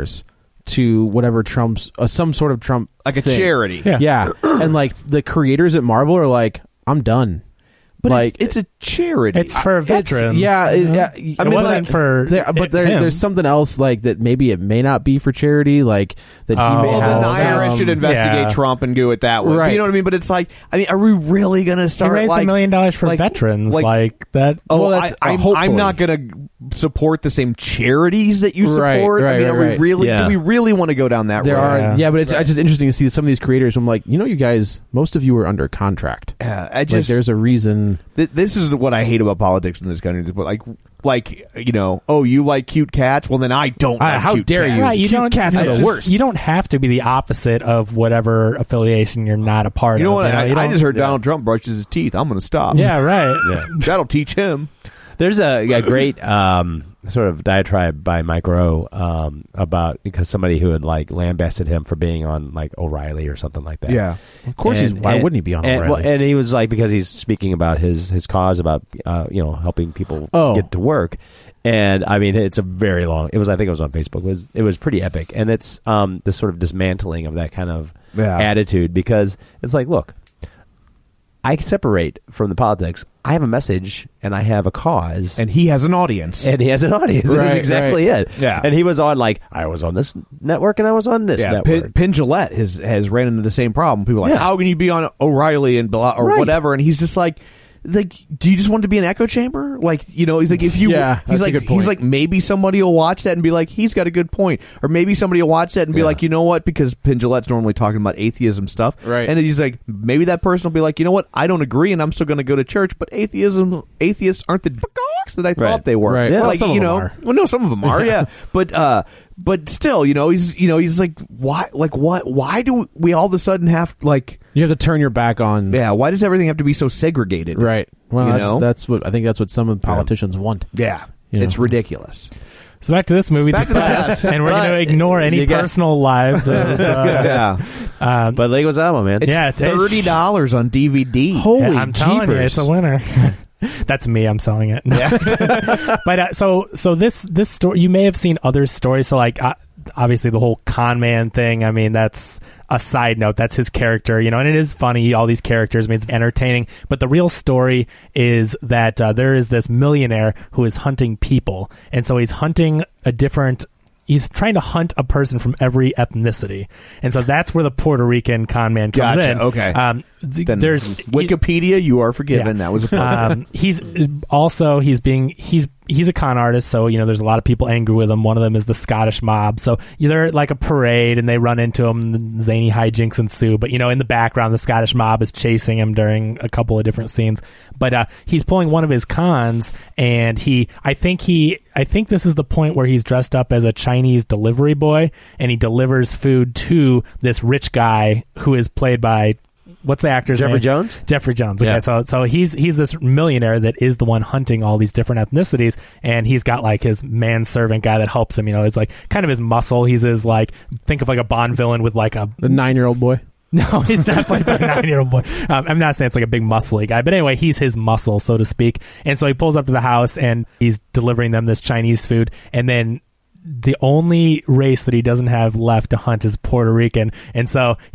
to whatever Trump's some sort of Trump like a thing. charity? Yeah. And like the creators at Marvel are like, I'm done. But like it's a charity. It's for veterans. It wasn't for him. there's something else like that. Maybe it may not be for charity. Like that he may Well, have. then the IRS some- should investigate yeah. Trump and do it that way. Right. You know what I mean? But it's like, I mean, are we really going to He start raised like $1 million for like- veterans like- like that. Oh, Well, that's- I'm hopefully. not going to support the same charities that you Right, support. I mean, are we right. really? Yeah. Do we really want to go down that There road? are, but it's just interesting to see some of these creators. I'm like, you guys, most of you are under contract. Yeah, I Like, just there's a reason. This is what I hate about politics in this country. But like oh, you like cute cats? Well, then I don't. Like how cute dare cats. you? Right, you Cute don't. cats are it's the just- worst. You don't have to be the opposite of whatever affiliation you're not a part You know of. what? You I don't- just heard Donald Trump brushes his teeth. I'm going to stop. Yeah, right. That'll teach him. There's a great sort of diatribe by Mike Rowe about because somebody who had like lambasted him for being on like O'Reilly or something like that. Yeah. Of course, why wouldn't he be on O'Reilly? And he was like, because he's speaking about his cause about helping people get to work. And I mean, it's a very long. I think it was on Facebook. It was pretty epic, and it's this sort of dismantling of that kind of attitude because it's like, look, I separate from the politics. I have a message and I have a cause, And he has an audience. and he has an audience. It was Right, exactly it. Yeah. And he was on like I was on this network and I was on this network. Penn Jillette has ran into the same problem. People are like, Yeah. how can you be on O'Reilly and blah or Right. whatever? And he's just like, do you just want to be an echo chamber? Like, he's like, if you, Yeah, he's that's a like, good point. he's like, maybe somebody will watch that and be like, he's got a good point, or maybe somebody will watch that and be like, you know what? Because Penn Jillette's normally talking about atheism stuff, Right. And then he's like, maybe that person will be like, you know what? I don't agree, and I'm still going to go to church, but atheists aren't the dicks that I thought Right. they were. Right. Yeah, Well, like some of them are. well, no, some of them are, yeah, but still, he's like, why? Like, what? Why do we all of a sudden have like? You have to turn your back on. Yeah, why does everything have to be so segregated? Right. Well, You know? that's what I think. That's what some of the politicians want. Yeah, You know. it's ridiculous. So back to this movie, Back to the past. and we're going to ignore any You got- personal lives. Of, Yeah, But Leguizamo, man. it's Yeah, it's $30 on DVD. Holy I'm telling you, it's a winner. That's me. I'm selling it. But so this story, you may have seen other stories. So like obviously the whole con man thing. I mean, that's a side note. That's his character, and it is funny. All these characters, I mean, it's entertaining. But the real story is that there is this millionaire who is hunting people, and so he's hunting he's trying to hunt a person from every ethnicity, and so that's where the Puerto Rican con man comes Gotcha, in. okay. Then There's Wikipedia. You are forgiven. Yeah. That was a he's a con artist, so there's a lot of people angry with him. One of them is the Scottish mob. So they're at like a parade and they run into him. Zany hijinks ensue, but in the background the Scottish mob is chasing him during a couple of different scenes. But he's pulling one of his cons, and I think this is the point where he's dressed up as a Chinese delivery boy, and he delivers food to this rich guy who is played by, what's the actor's Jeffrey name? Jones? Jeffrey Jones. Okay, Yeah. so he's this millionaire that is the one hunting all these different ethnicities, and he's got like his manservant guy that helps him. It's like kind of his muscle. He's his think of like a Bond villain with like a 9-year-old boy. No, he's not played by a 9-year-old boy. I'm not saying it's like a big muscly guy, but anyway, he's his muscle, so to speak. And so he pulls up to the house and he's delivering them this Chinese food, and then the only race that he doesn't have left to hunt is Puerto Rican, and so he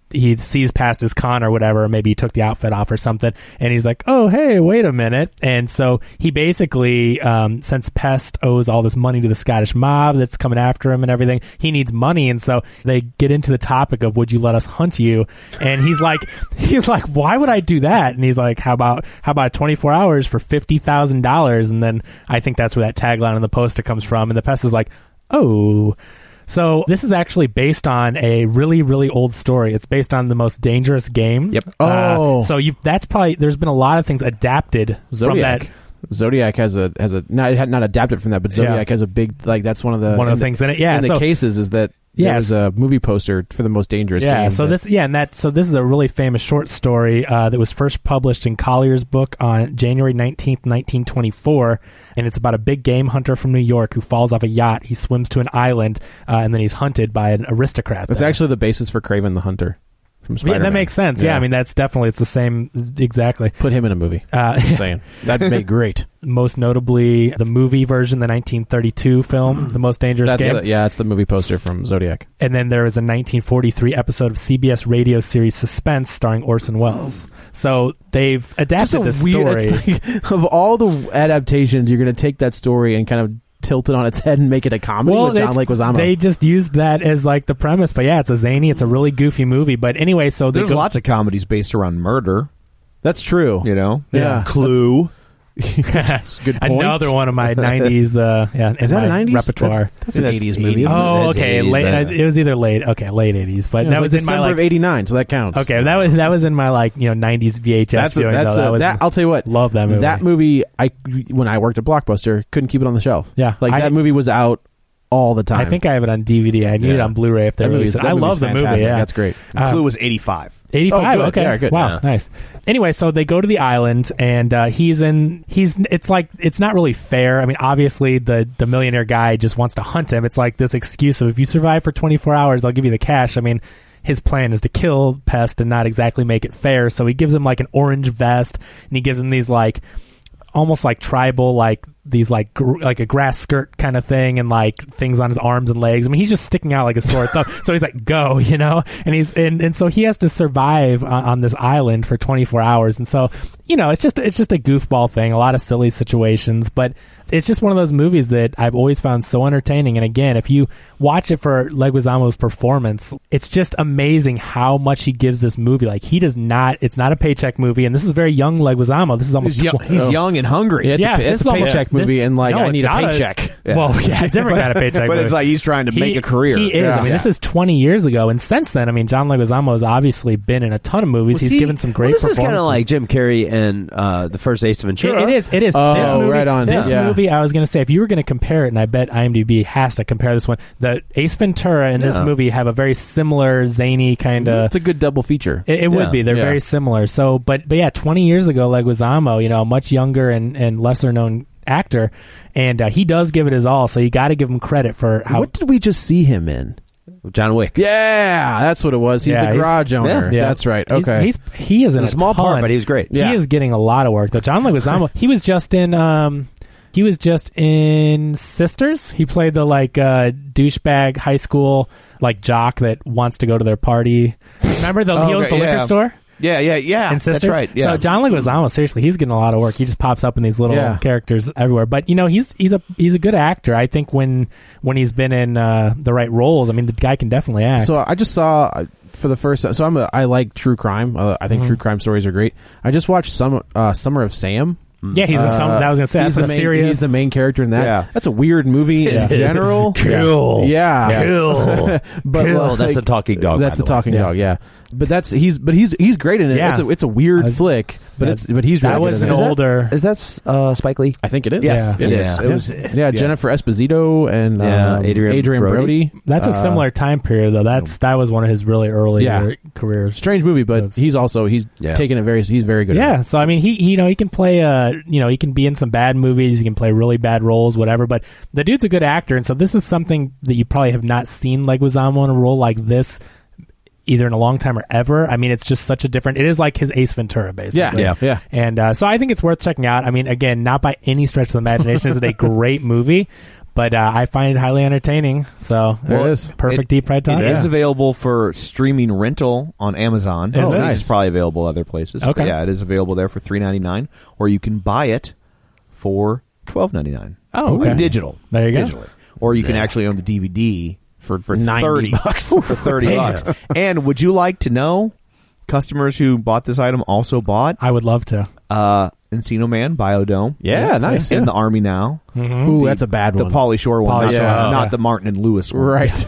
he sees past his con or whatever, or maybe he took the outfit off or something, and he's like, oh, hey, wait a minute. And so he basically, since Pest owes all this money to the Scottish mob that's coming after him and everything, he needs money. And so they get into the topic of, would you let us hunt you? And he's like, why would I do that? And he's like, how about 24 hours for $50,000? And then I think that's where that tagline on the poster comes from. And the Pest is like, oh. So this is actually based on a really, really old story. It's based on The Most Dangerous Game. Yep. That's probably, there's been a lot of things adapted Zodiac. from that. Zodiac has a not adapted from that, but Zodiac has a big, like, that's one of the things in it. Yeah. And the cases is that there's a movie poster for The Most Dangerous Game. So this is a really famous short story that was first published in Collier's book on January 19th, 1924, and it's about a big game hunter from New York who falls off a yacht. He swims to an island, and then he's hunted by an aristocrat. It's actually the basis for Kraven the Hunter. Yeah, that makes sense. Yeah, I mean, that's definitely, it's the same, exactly. Put him in a movie. Just saying. That'd be great. Most notably, the movie version, the 1932 film, The Most Dangerous Game. That's the movie poster from Zodiac. And then there was a 1943 episode of CBS radio series Suspense starring Orson Welles. So they've adapted this story. Like, of all the adaptations, you're going to take that story and kind of tilt it on its head and make it a comedy with John Leguizamo. They just used that as like the premise, but yeah, it's a really goofy movie. But anyway, so there's lots of comedies based around murder. That's true. You know, yeah. Clue. That's a good point. Another one of my 90s is that a 90s repertoire. That's an 80s movie. Oh, okay. It was either late 80s, but that was in December my of 89, so that counts. Okay, that was in my 90s VHS. I'll tell you what. Love that movie. That movie, when I worked at Blockbuster, couldn't keep it on the shelf. Yeah, that movie was out all the time. I think I have it on DVD. I need it on Blu-ray if they release it. I love the movie. Yeah, that's great. Clue was 85. 85. Oh, good. Okay. Yeah, good. Wow. Yeah. Nice. Anyway, so they go to the island, and it's like, it's not really fair. I mean, obviously the millionaire guy just wants to hunt him. It's like this excuse of, if you survive for 24 hours, I'll give you the cash. I mean, his plan is to kill Pest and not exactly make it fair. So he gives him like an orange vest, and he gives him these like almost like tribal, like these like a grass skirt kind of thing, and like things on his arms and legs. I mean, he's just sticking out like a sore thumb. So he's like, go, and he's and so he has to survive on this island for 24 hours. And so, it's just a goofball thing, a lot of silly situations, but it's just one of those movies that I've always found so entertaining. And again, if you watch it for Leguizamo's performance, it's just amazing how much he gives this movie. Like, it's not a paycheck movie, and this is very young Leguizamo. This is almost he's young and hungry. It's a paycheck movie, and like, I need a paycheck. Well, yeah, different kind of paycheck but movie. It's like he's trying to make a career. He is. I mean, this is 20 years ago, and since then, I mean, John Leguizamo has obviously been in a ton of movies. He's given some great performances. This is kind of like Jim Carrey and the first Ace Ventura. It is. Oh, this movie, right on. This movie, I was going to say, if you were going to compare it, and I bet IMDb has to compare this one, the Ace Ventura and this movie have a very similar, zany kind of... It's a good double feature. It would be. They're very similar. So, but yeah, 20 years ago, Leguizamo, a much younger and lesser known actor, and he does give it his all, so you got to give him credit for how... What did we just see him in? John Wick. Yeah, that's what it was. He's the garage owner. Yeah. That's right. Okay. He is in a small part, but he was great. He is getting a lot of work, though. John Leguizamo, he was just in Sisters. He played the douchebag high school jock that wants to go to their party. Remember he owns the liquor store? Yeah. And Sisters? That's right. Yeah. So John Leguizamo, seriously, he's getting a lot of work. He just pops up in these little characters everywhere. But he's a good actor. I think when he's been in the right roles, I mean, the guy can definitely act. So I just saw for the first time. So I like true crime. I think true crime stories are great. I just watched Summer of Sam. Yeah, he's in some. I was gonna say that's serious. He's the main character in that. Yeah. That's a weird movie in general. Kill. Yeah. Kill. But Kill. That's the talking dog. That's the talking dog. Yeah. But he's great in it. Yeah. It's a weird flick, but he's really that was good an in it. older. Is that Spike Lee? I think it is. Yes. It is. Yeah. It was. Jennifer Esposito and Adrian Brody. That's a similar time period, though. That was one of his really early careers. Strange movie, but he's taking it very. He's very good. Yeah. So I mean, he can play. He can be in some bad movies. He can play really bad roles, whatever. But the dude's a good actor, and so this is something that you probably have not seen Leguizamo in a role like this, either in a long time or ever. I mean, it's just such a different... It is like his Ace Ventura, basically. Yeah. And so I think it's worth checking out. I mean, again, not by any stretch of the imagination is it a great movie, But I find it highly entertaining. So There it is. Perfect deep fried taco. It is available for streaming rental on Amazon. Is it? It's Nice. probably available other places. Okay. But yeah, it is available there for $3.99, or you can buy it for $12.99. Oh, okay. Digital. There you go. Digitally. Or you can actually own the DVD for $90. $30. For $30. And would you like to know, customers who bought this item also bought I would love to. Encino Man, Biodome. Yeah, nice. In Yeah. the Army Now. Ooh, that's a bad The one. Pauly Shore one, Pauly Shore, not yeah. the Martin and Lewis one. Right.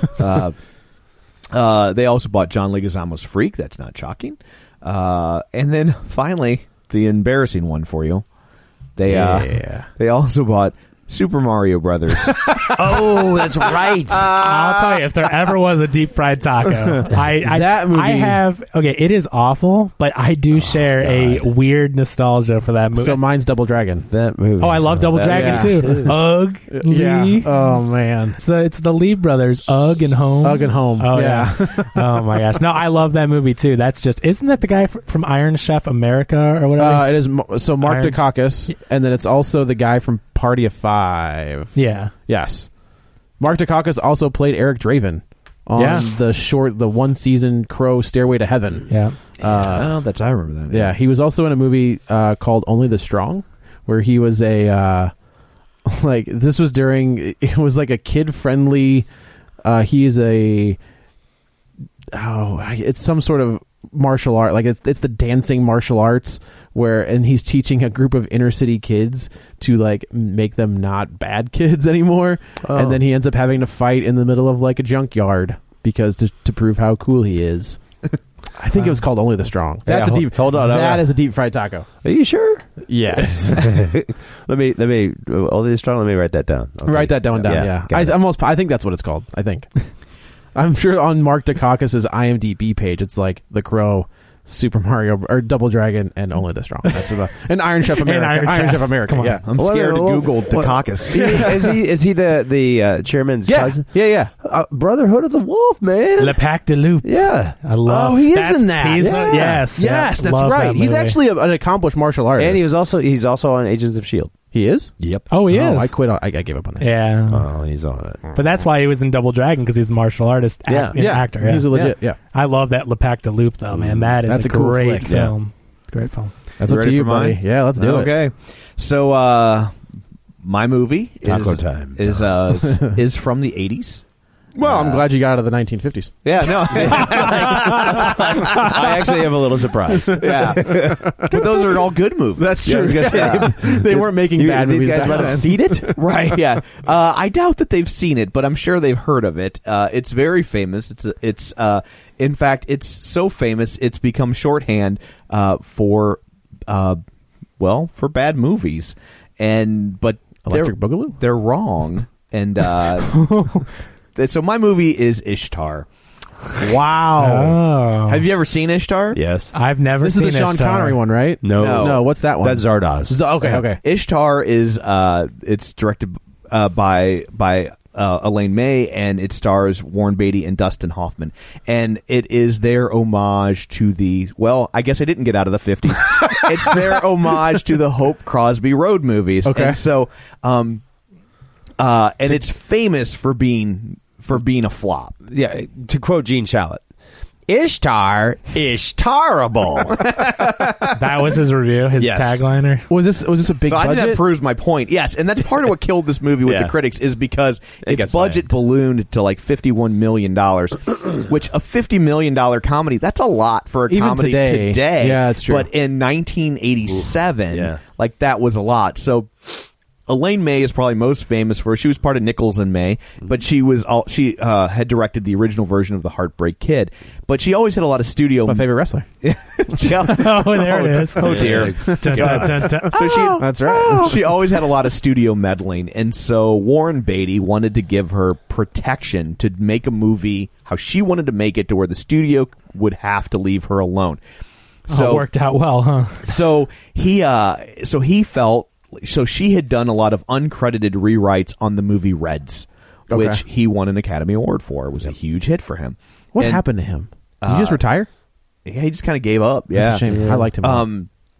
They also bought John Leguizamo's Freak. That's not shocking. And then finally, the embarrassing one for you. They also bought Super Mario Brothers. Oh, that's right. I'll tell you, if there ever was a deep fried taco, That movie- I have. Okay, it is awful, but I do share a weird nostalgia for that movie. So mine's Double Dragon. That movie. Oh, I love Double Dragon yeah. too. Ugg, Yeah. Lee. Oh man. It's the Lee brothers, Ugg and Home. Ugg and Home. Oh Yeah. yeah. Oh my gosh. No, I love that movie too. That's just. Isn't that the guy from Iron Chef America or whatever? It is so Mark Iron- Dacakis, and then it's also the guy from Party of Five. Yeah. Yes, Mark Dacakis also played Eric Draven on Yeah. the one season Crow Stairway to Heaven. Yeah. I remember that. Yeah, he was also in a movie called Only the Strong, where he was a like this was during it was like a kid friendly. He is it's some sort of martial art, like it's the dancing martial arts and he's teaching a group of inner city kids to like make them not bad kids anymore, and then he ends up having to fight in the middle of like a junkyard because to prove how cool he is. I think it was called Only the Strong. That's Yeah, a deep. hold on. That is a deep fried taco. Are you sure? Yes. Let me. Only the Strong. Let me write that down. Okay. Write that down. Yeah. got it. I think that's what it's called. I think. I'm sure on Mark Dacakis' IMDb page, it's like The Crow, Super Mario, or Double Dragon, and Only the Strong. That's an Iron Chef America. Iron Chef. America. Come on. Yeah. I'm scared to Google Dacakis. Is he the chairman's cousin? Yeah. Brotherhood of the Wolf, man. Le Pac de Loup. Yeah. I love. Oh, he is in that. He's, Yeah. Yes. Yes, that's Love right. that He's movie. actually an accomplished martial artist. And he's also on Agents of S.H.I.E.L.D. He is? Yep. Oh, he is. I quit. I gave up on that. Yeah. Oh, he's on it. But that's why he was in Double Dragon, because he's a martial artist actor. Yeah. He's a legit. Yeah. I love that Le Pac de Loup, though, man. That's a cool great flick, yeah. film. Great film. That's You up to ready you, for mine? buddy. Yeah, let's do it. Okay. So my movie Taco time. is from the 80s. Well, I'm glad you got out of the 1950s. Yeah, no. I actually am a little surprised. Yeah. But those are all good movies. That's Yeah, I true. was gonna say, They weren't making bad These movies. guys back might have then. seen it. Right, yeah. I doubt that they've seen it, but I'm sure they've heard of it. It's very famous. It's in fact, it's so famous it's become shorthand for bad movies. But Electric Boogaloo? They're wrong. And so my movie is Ishtar. Oh. Have you ever seen Ishtar? Yes. I've never This seen is the Sean Ishtar. Connery one, right? No. What's that one? That's Zardoz. Okay. Ishtar is it's directed by Elaine May, and it stars Warren Beatty and Dustin Hoffman, and it is their homage to I guess I didn't get out of the 50s. It's their homage to the Hope Crosby Road movies. Okay. And so and it's famous for being a flop. Yeah. To quote Gene Shalit, Ishtar is terrible. That was his review, his Yes. tagliner. Was this a big So I budget? think that proves my point. Yes, and that's part of what killed this movie with Yeah. the critics is because It its got budget ballooned to like $51 million, which a $50 million comedy, that's a lot for a Even comedy today. Yeah, that's true. But in 1987, Yeah. like that was a lot. So Elaine May is probably most famous for. She was part of Nichols and May, but she had directed the original version of The Heartbreak Kid. But she always had a lot of studio. My favorite wrestler. Yeah. Oh, there it is. Oh dear. Dun, dun, dun, dun. So she That's right. she always had a lot of studio meddling, and so Warren Beatty wanted to give her protection to make a movie how she wanted to make it, to where the studio would have to leave her alone. So it worked out well, huh? So he felt. So she had done a lot of uncredited rewrites on the movie Reds, Okay. which he won an Academy Award for. It was a huge hit for him. What And, happened to him? Did he just retire? Yeah, he just kind of gave up. Yeah, That's a shame. I liked him.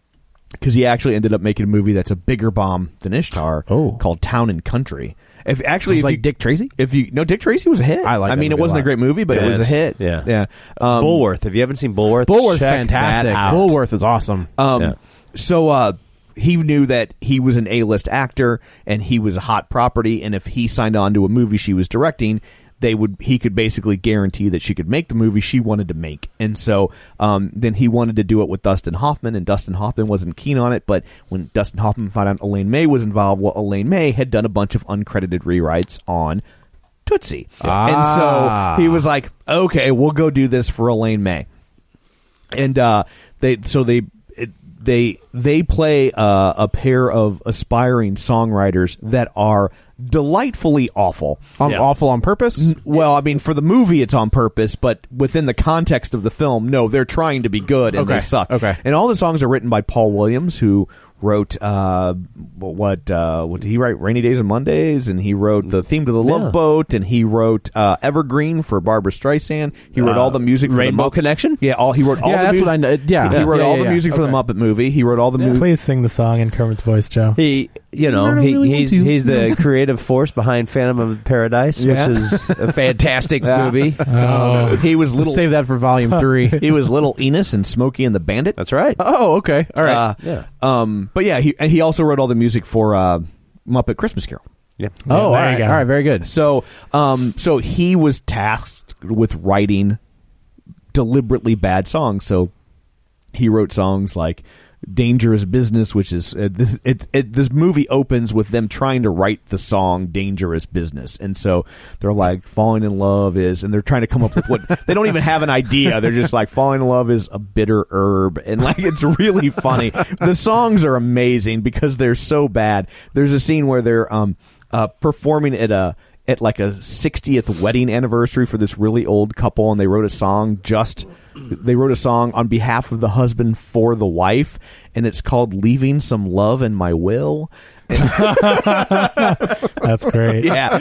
because he actually ended up making a movie that's a bigger bomb than Ishtar called Town and Country. Dick Tracy? Dick Tracy was a hit. I mean, it wasn't a great movie, but it was a hit. Yeah. Bulworth. If you haven't seen Bulworth, Bulworth's check fantastic. that out. Bulworth is awesome. So he knew that he was an A-list actor and he was a hot property, and if he signed on to a movie she was directing, he could basically guarantee that she could make the movie she wanted to make. And so then he wanted to do it with Dustin Hoffman, and Dustin Hoffman wasn't keen on it. But when Dustin Hoffman found out Elaine May was involved, Elaine May had done a bunch of uncredited rewrites on Tootsie. And so he was like, okay, we'll go do this for Elaine May. And they play a pair of aspiring songwriters that are delightfully awful. Awful on purpose? Well, I mean, for the movie, it's on purpose, but within the context of the film, no, they're trying to be good, and they suck. Okay. And all the songs are written by Paul Williams, who wrote what did he write? Rainy Days and Mondays, and he wrote the theme to the Love Boat, and he wrote Evergreen for Barbra Streisand. He wrote all the music for Rainbow the Connection. Yeah, he wrote all the that's music. what I know. Yeah, he wrote all the yeah. music for the Muppet movie. He wrote all the music. Please sing the song in Kermit's voice, Joe. He's the creative force behind Phantom of Paradise, which is a fantastic movie. He was little. Save that for Volume 3. He was Little Enos and Smokey and the Bandit. That's right. Oh, okay. All right. But yeah, he also wrote all the music for Muppet Christmas Carol. Yeah. All right. Very good. So he was tasked with writing deliberately bad songs. So he wrote songs like Dangerous Business, which is this movie opens with them trying to write the song Dangerous Business, and so they're like, falling in love is, and they're trying to come up with what they don't even have an idea. They're just like, falling in love is a bitter herb, and like, it's really funny. The songs are amazing because they're so bad. There's a scene where they're performing at like a 60th wedding anniversary for this really old couple, and they wrote a song on behalf of the husband for the wife, and it's called Leaving Some Love in My Will. That's great. Yeah.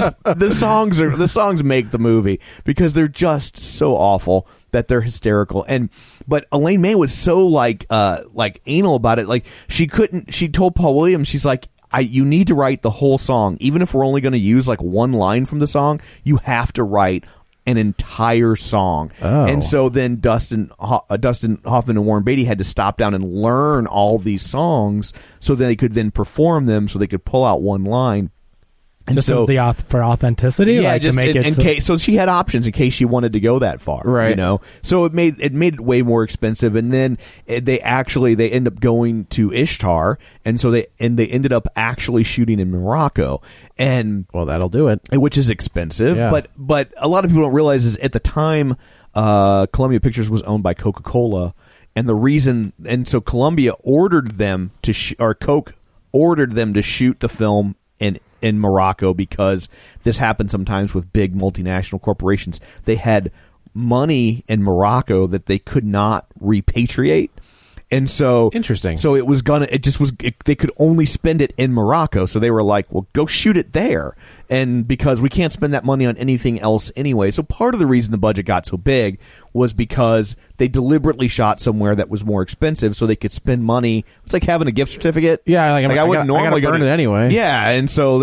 The songs make the movie because they're just so awful that they're hysterical. But Elaine May was so like anal about it. Like she told Paul Williams, she's like, you need to write the whole song. Even if we're only going to use like one line from the song, you have to write an entire song. And so then Dustin Hoffman and Warren Beatty had to stop down and learn all these songs so that they could then perform them, so they could pull out one line. And just so, for authenticity, yeah, like just to make in it case. So she had options in case she wanted to go that far, right? You know, so it made it way more expensive. And then they end up going to Ishtar, and so they ended up actually shooting in Morocco, and well, that'll do it, which is expensive. Yeah. But a lot of people don't realize is at the time, Columbia Pictures was owned by Coca-Cola, and so Columbia ordered them to Coke ordered them to shoot the film in Morocco, because this happened sometimes with big multinational corporations. They had money in Morocco that they could not repatriate. And so interesting. So they could only spend it in Morocco. So they were like, well, go shoot it there. And because we can't spend that money on anything else anyway. So part of the reason the budget got so big was because they deliberately shot somewhere that was more expensive so they could spend money. It's like having a gift certificate. Yeah. I wouldn't normally burn it anyway. Yeah. And so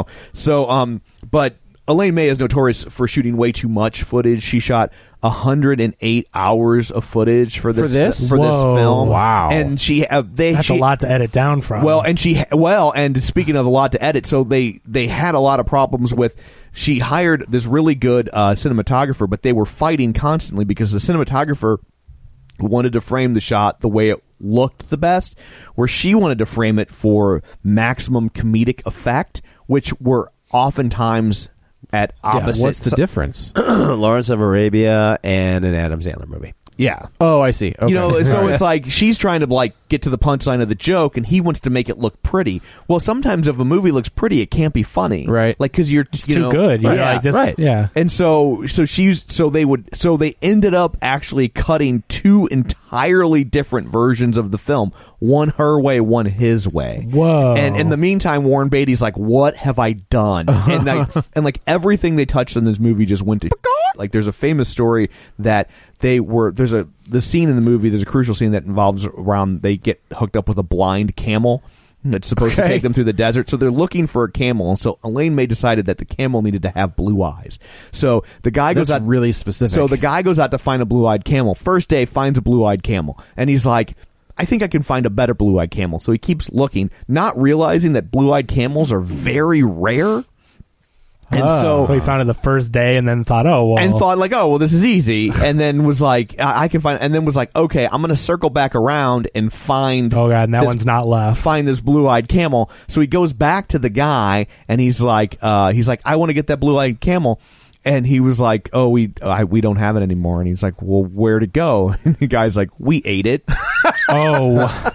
but Elaine May is notorious for shooting way too much footage. She shot 108 hours of footage for this film. Wow. And that's a lot to edit down from. And speaking of a lot to edit, so they had a lot of problems with. She hired this really good cinematographer, but they were fighting constantly because the cinematographer wanted to frame the shot the way it looked the best, where she wanted to frame it for maximum comedic effect, which were oftentimes at opposite. What's the difference? Lawrence of Arabia and an Adam Sandler movie. Yeah. Oh, I see. Okay. So it's like she's trying to get to the punchline of the joke, and he wants to make it look pretty. Well, sometimes if a movie looks pretty, it can't be funny, right? Like because it's too good. Right? Yeah, like this, right. Yeah. And so they ended up actually cutting 2 entire entirely different versions of the film. One her way, one his way. Whoa. And in the meantime, Warren Beatty's like, what have I done? And like everything they touched in this movie just went to like there's a famous story that the scene in the movie, there's a crucial scene that involves around they get hooked up with a blind camel that's supposed to take them through the desert. So they're looking for a camel. And so Elaine May decided that the camel needed to have blue eyes. So the guy goes out really specific. So the guy goes out to find a blue-eyed camel. First day, finds a blue-eyed camel. And he's like, I think I can find a better blue-eyed camel. So he keeps looking, not realizing that blue-eyed camels are very rare. And so he found it the first day and then thought, this is easy. And then was like, I can find, and then was like, okay, I'm going to circle back around and find. Oh God, and that one's not left. Find this blue-eyed camel. So he goes back to the guy and he's like, I want to get that blue-eyed camel. And he was like, oh, we don't have it anymore. And he's like, well, where'd it go? And the guy's like, we ate it. Oh.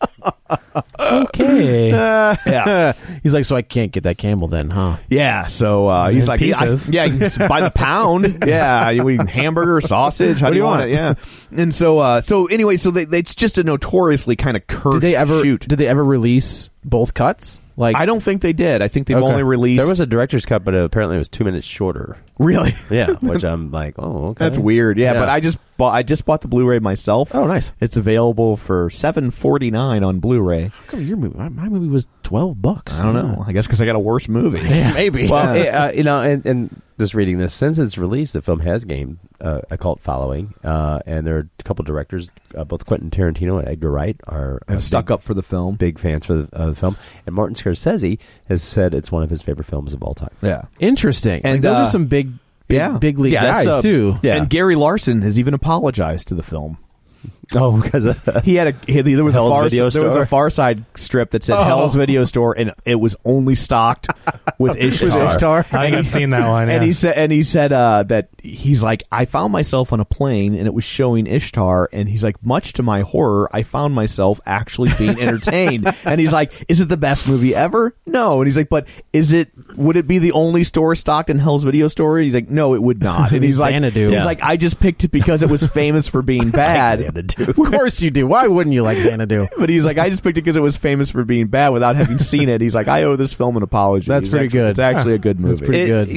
Okay. Yeah. He's like, so I can't get that camel then, huh? Yeah. So he's like, pieces. you can just buy the pound. Yeah. We hamburger, sausage. How do you want it? Yeah. And so anyway, it's just a notoriously kind of cursed shoot. Did they ever release both cuts? Like, I don't think they did. I think they've only released. There was a director's cut, but apparently it was 2 minutes shorter. Really? Yeah. Which I'm like, oh, okay. That's weird. Yeah. But I just bought the Blu-ray myself. Oh, nice. It's available for $7.49 on Blu-ray. How come your movie? My movie was $12. I don't know. I guess because I got a worse movie. Yeah. Maybe. Well, and just reading this, since its release, the film has gained a cult following, and there are a couple directors, both Quentin Tarantino and Edgar Wright, have stuck up for the film. Big fans for the film, and Martin Scorsese has said it's one of his favorite films of all time. Yeah, interesting. And those are some big league guys too. Yeah. And Gary Larson has even apologized to the film. Oh, because there was a Far Side strip that said Hell's Video Store, and it was only stocked with Ishtar. I think I've seen that one. Yeah. And he said that he's like, I found myself on a plane and it was showing Ishtar, and he's like, much to my horror, I found myself actually being entertained. And he's like, is it the best movie ever? No. And he's like, but would it be the only store stocked in Hell's Video Store? He's like, no, it would not. And he's like, Xanadu. He's like, I just picked it because it was famous for being bad. Of course you do. Why wouldn't you like Xanadu? But he's like, I just picked it because it was famous for being bad without having seen it. He's like, I owe this film an apology. That's pretty good. It's actually a good movie. That's pretty good.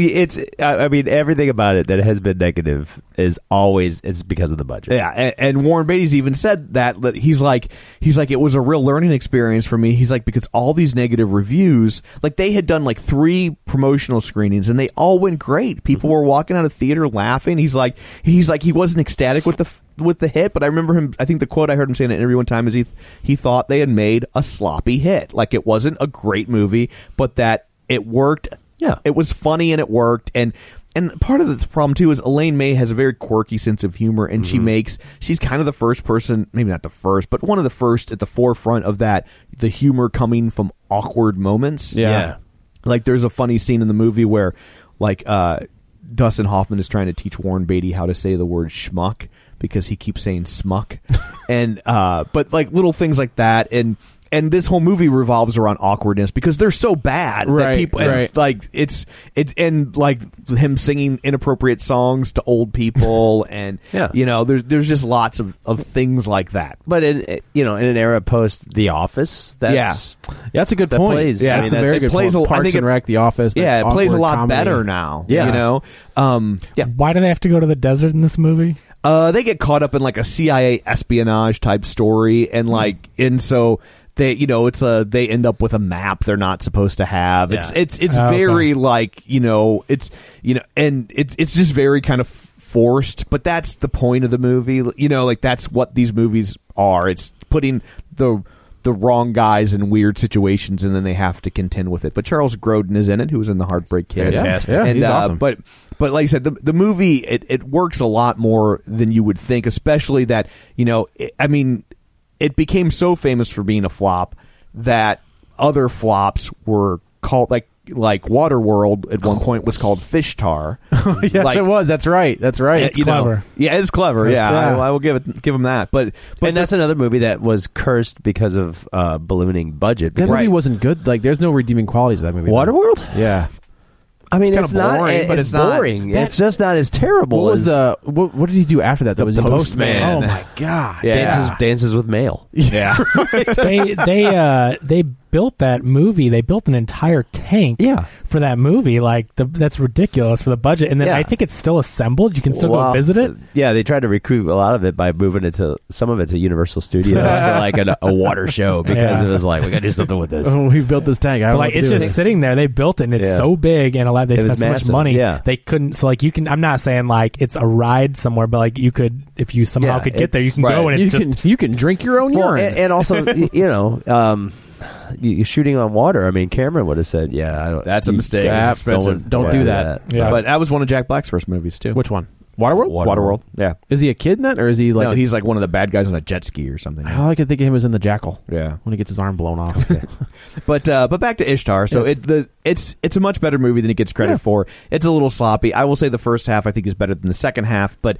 I mean, everything about it that has been negative is always because of the budget. Yeah, and Warren Beatty's even said that he's like, it was a real learning experience for me. He's like, because all these negative reviews, like they had done like 3 promotional screenings and they all went great. People were walking out of theater laughing. He's like, he wasn't ecstatic with the hit, but I remember him, I think the quote I heard him say in an interview one time is he thought they had made a sloppy hit. Like it wasn't a great movie, but that it worked. Yeah. It was funny and it worked. And part of the problem too is Elaine May has a very quirky sense of humor, and she's kind of the first person, maybe not the first, but one of the first at the forefront of that, the humor coming from awkward moments. Yeah. Like there's a funny scene in the movie where like Dustin Hoffman is trying to teach Warren Beatty how to say the word schmuck, because he keeps saying smuck. And but like little things like that, and this whole movie revolves around awkwardness because they're so bad that people and like it's and like him singing inappropriate songs to old people, and there's just lots of things like that. But in an era post The Office, that's a good point. Plays, yeah, that's a very good point. Parks and Rec, The Office. Yeah, it plays a lot comedy. better now. Yeah. Why do they have to go to the desert in this movie? They get caught up in like a CIA espionage type story, and so they, they end up with a map they're not supposed to have. Yeah. It's very like, and it's just very kind of forced, but that's the point of the movie. Like that's what these movies are. It's putting the wrong guys in weird situations, and then they have to contend with it. But Charles Grodin is in it, who was in The Heartbreak Kid. Fantastic. And, he's awesome. But like I said, the movie, it works a lot more than you would think, especially that, it became so famous for being a flop that other flops were called, like Waterworld at one point was called Fish Tar. Yes, it was. That's right. It's clever. It's clever. I will give him that. But that's another movie that was cursed because of ballooning budget. That movie wasn't good. Like, there's no redeeming qualities of that movie. Waterworld? Yeah. I mean, It's it's kinda not boring, but it's it's not- boring. It's just not as terrible. What was as what did he do after that? That was Postman. Oh my god! Yeah. Dances with Mail. Yeah. They built that movie. They built an entire tank for that movie. Like that's ridiculous for the budget. And then I think it's still assembled. You can still go visit it. Yeah, they tried to recoup a lot of it by moving it to some of it to Universal Studios for like a water show because it was like we got to do something with this. We built this tank. I don't know what to it's do with just it. sitting there. They built it and it's so big and they spent so much money. Yeah. They couldn't. So like you can. I'm not saying like it's a ride somewhere, but like you could if you somehow could get there, you can go and it's you can drink your own urine. And also you're shooting on water. I mean, Cameron would have said, that's a mistake. It's expensive. Don't do that. Yeah. But that was one of Jack Black's first movies too. Which one? Waterworld? Waterworld. Yeah. Is he a kid in that, or is he like? No, he's like one of the bad guys on a jet ski or something. All I can think of him is in the Jackal. Yeah, when he gets his arm blown off. But back to Ishtar. So it's a much better movie than it gets credit for. It's a little sloppy. I will say the first half I think is better than the second half. But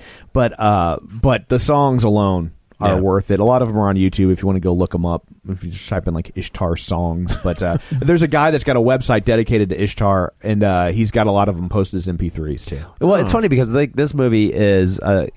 the songs alone are worth it. A lot of them are on YouTube if you want to go look them up. If you just type in like Ishtar songs. But there's a guy that's got a website dedicated to Ishtar, and he's got a lot of them posted as MP3s too. Well, it's funny because this movie is, like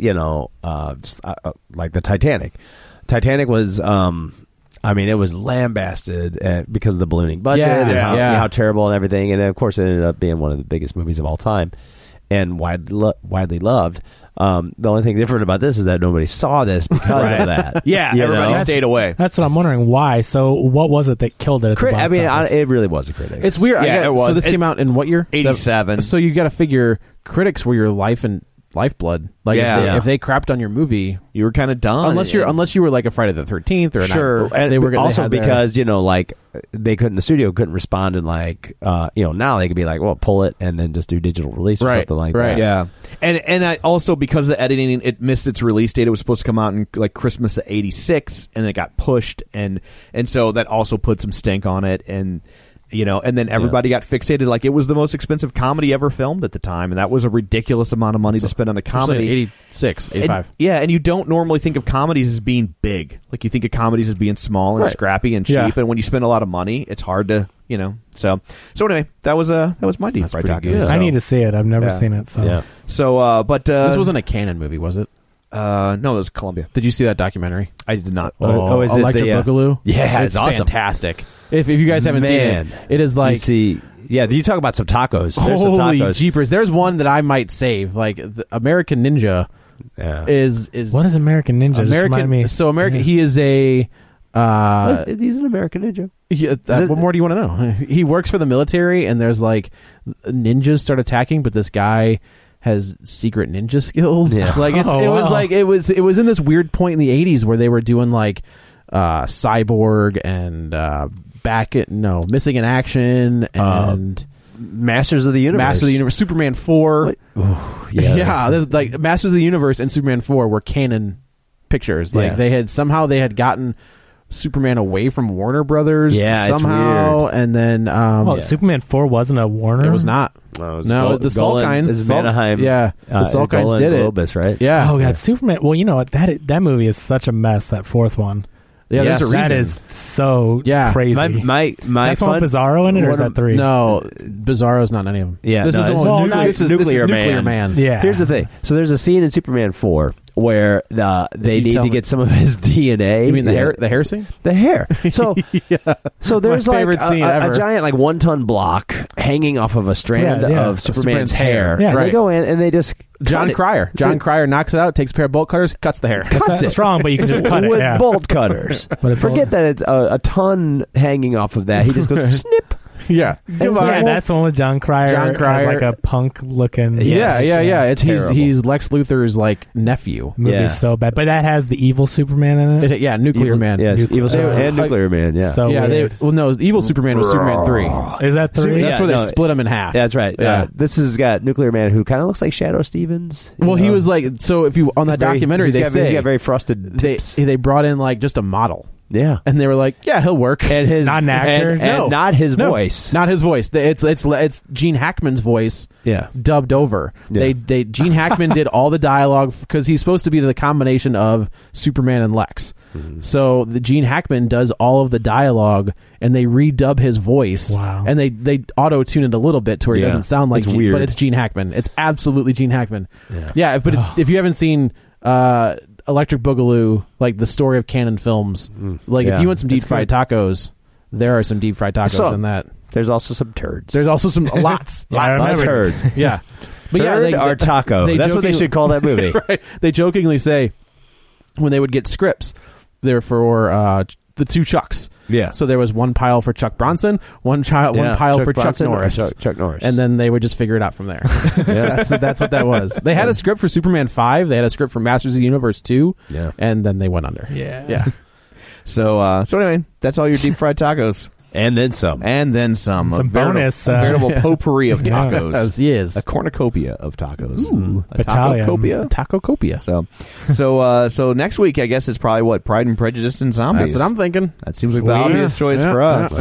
the Titanic. Titanic was, it was lambasted because of the ballooning budget and how terrible and everything. And of course, it ended up being one of the biggest movies of all time and widely loved. The only thing different about this is that nobody saw this because of that. Everybody stayed away. That's what I'm wondering. Why? So what was it that killed it at the box office? It really was a critic. It's weird. Yeah, it was. So this came out in what year? 87. So you got to figure critics were your life and lifeblood. Like if they crapped on your movie, you were kind of done. Unless you were like a Friday the 13th or and they were also because they couldn't. The studio couldn't respond in now they could be like, well, pull it and then just do digital release or something like that. Yeah, and I also because of the editing, it missed its release date. It was supposed to come out in like Christmas of '86, and it got pushed, and so that also put some stink on it, and then everybody got fixated like it was the most expensive comedy ever filmed at the time, and that was a ridiculous amount of money to spend on a comedy. 86, 85. And you don't normally think of comedies as being big. Like you think of comedies as being small and scrappy and cheap, and when you spend a lot of money, it's hard to, So anyway, that was my Deep Fried Taco. Good. I need to see it. I've never seen it. So this wasn't a Canon movie, was it? No, it was Columbia. Did you see that documentary? I did not. Is it Electric Boogaloo? Yeah, it's awesome. Fantastic. If you guys haven't seen it, it is like you talk about some tacos. There's holy some tacos. jeepers. There's one that I might save. Like the American Ninja is what is American Ninja? Just remind me. So American, he is a. He's an American ninja. What more do you want to know? He works for the military, and there's like ninjas start attacking, but this guy has secret ninja skills. Yeah. Like it was in this weird point in the 80s where they were doing like Cyborg and Missing in Action and Masters of the Universe. Superman 4. There's like Masters of the Universe and Superman 4 were canon pictures. Like they had gotten Superman away from Warner Brothers somehow, and then Superman 4 wasn't a Warner. It was not. No, the Salkinds. This is Anaheim. Yeah, the Salkinds did it. Globus, right? Yeah. Oh god, Superman. Well, you know what? That movie is such a mess. That fourth one. Yeah, there's a reason. That is so crazy. My That's one with Bizarro in it, or is that 3? No, Bizarro's not in any of them. Yeah, this is the one. This is Nuclear Man. Yeah. Here's the thing. So there's a scene in Superman 4 where they need to get some of his DNA. You mean the hair scene? The hair. So so there's like a giant like 1-ton block hanging off of a strand of Superman's hair. Yeah, They go in and they just John Cryer knocks it out, takes a pair of bolt cutters, cuts the hair. That's strong, but you can just cut it with bolt cutters. But forget that it's a ton hanging off of that. He just goes snip. Yeah, that's the one with John Cryer. John Cryer, like a punk looking. Yeah. He's Lex Luthor's like nephew. Movie's so bad, but that has the evil Superman in it. Nuclear Man. Yes, evil Superman and Nuclear Man. Yeah, so evil Superman was Superman 3. Is that 3? That's where they split him in half. That's right. Yeah, this has got Nuclear Man who kind of looks like Shadow Stevens. Well, he was like if you on that documentary he's got very frosted tips. They brought in like just a model. Yeah, and they were like, "Yeah, he'll work." And his not an actor, and not his voice, not his voice. It's Gene Hackman's voice, dubbed over. Yeah. Gene Hackman did all the dialogue because he's supposed to be the combination of Superman and Lex. So the Gene Hackman does all of the dialogue, and they redub his voice. Wow. And they auto tune it a little bit to where he doesn't sound like It's weird. but it's Gene Hackman. It's absolutely Gene Hackman. Yeah, but if you haven't seen Electric Boogaloo, like the story of canon films, like if you want some deep fried tacos, there are some deep fried tacos in that. There's also some turds. There's also some lots of turds. Yeah. But Turd or taco. That's what they should call that movie. Right. They jokingly say when they would get scripts, they're for the two Chucks. Yeah. So there was one pile for Chuck Bronson, one pile Chuck for Bronson, Chuck Norris. Chuck Norris. And then they would just figure it out from there. That's what that was. They had a script for Superman 5. They had a script for Masters of the Universe 2. Yeah. And then they went under. Yeah. So anyway, that's all your deep fried tacos. And then some. And then some. Some bonus. A veritable potpourri of tacos. Yes. A cornucopia of tacos. A battalion. Tacocopia. Tacocopia. So next week, I guess it's probably what? Pride and Prejudice and Zombies. That's what I'm thinking. That seems like the obvious choice for us.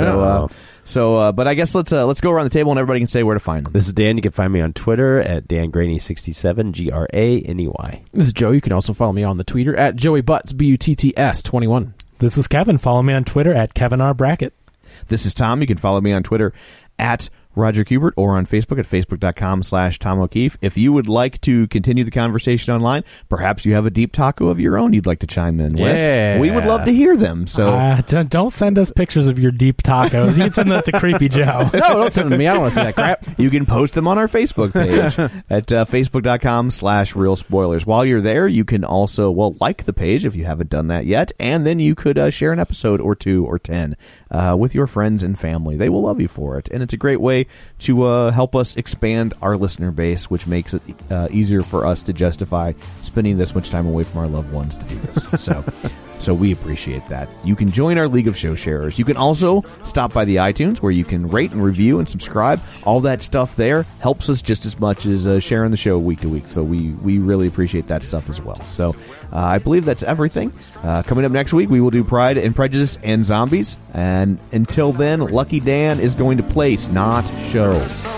But I guess let's go around the table and everybody can say where to find them. This is Dan. You can find me on Twitter at DanGraney67, GRANEY. This is Joe. You can also follow me on the Twitter at Joey Butts, BUTTS21. This is Kevin. Follow me on Twitter at Kevin R. Brackett. This is Tom. You can follow me on Twitter at Roger Kubert or on Facebook at facebook.com/Tom O'Keefe. If you would like to continue the conversation online, perhaps you have a deep taco of your own you'd like to chime in with. We would love to hear them. So don't send us pictures of your deep tacos. You can send those to Creepy Joe. No, don't send them to me. I don't want to see that crap. You can post them on our Facebook page at facebook.com/Real Spoilers. While you're there, you can also, like the page if you haven't done that yet, and then you could share an episode or 2 or 10 with your friends and family. They will love you for it, and it's a great way to help us expand our listener base, which makes it easier for us to justify spending this much time away from our loved ones to do this. So we appreciate that. You can join our League of Show Sharers. You can also stop by the iTunes where you can rate and review and subscribe. All that stuff there helps us just as much as sharing the show week to week. So we really appreciate that stuff as well. So I believe that's everything. Coming up next week, we will do Pride and Prejudice and Zombies. And until then, Lucky Dan is going to place, not show.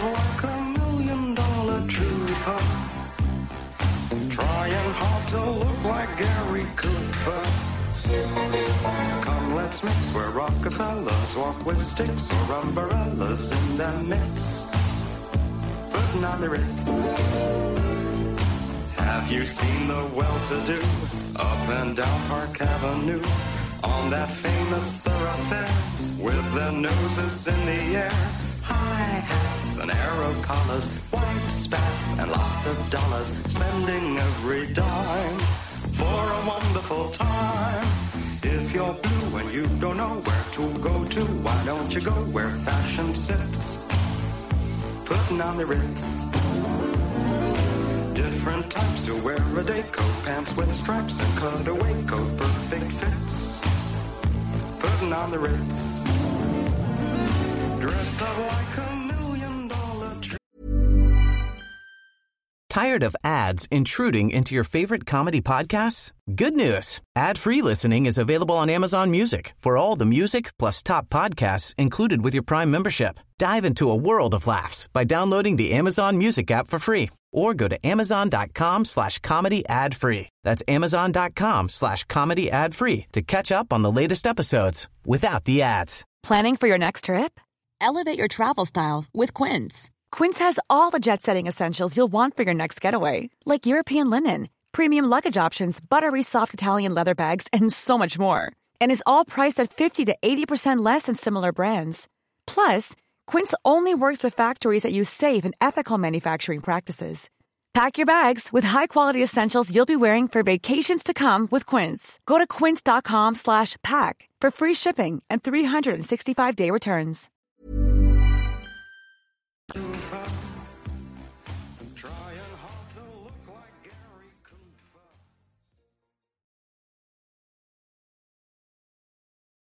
Rockefellers walk with sticks or umbrellas in their midst, putting on the Ritz. Have you seen the well-to-do up and down Park Avenue on that famous thoroughfare with their noses in the air? High hats and arrow collars, white spats and lots of dollars, spending every dime for a wonderful time. If you're blue and you don't know where to go to, why don't you go where fashion sits? Putting on the Ritz. Different types who wear a day coat, pants with stripes and cutaway coat, perfect fits. Putting on the Ritz. Dressed up like $1 million tree. Tired of ads intruding into your favorite comedy podcasts? Good news. Ad-free listening is available on Amazon Music for all the music plus top podcasts included with your Prime membership. Dive into a world of laughs by downloading the Amazon Music app for free or go to amazon.com/comedy ad-free. That's amazon.com/comedy ad-free to catch up on the latest episodes without the ads. Planning for your next trip? Elevate your travel style with Quince. Quince has all the jet-setting essentials you'll want for your next getaway, like European linen, premium luggage options, buttery soft Italian leather bags, and so much more. And is all priced at 50 to 80% less than similar brands. Plus, Quince only works with factories that use safe and ethical manufacturing practices. Pack your bags with high-quality essentials you'll be wearing for vacations to come with Quince. Go to quince.com/pack for free shipping and 365-day returns.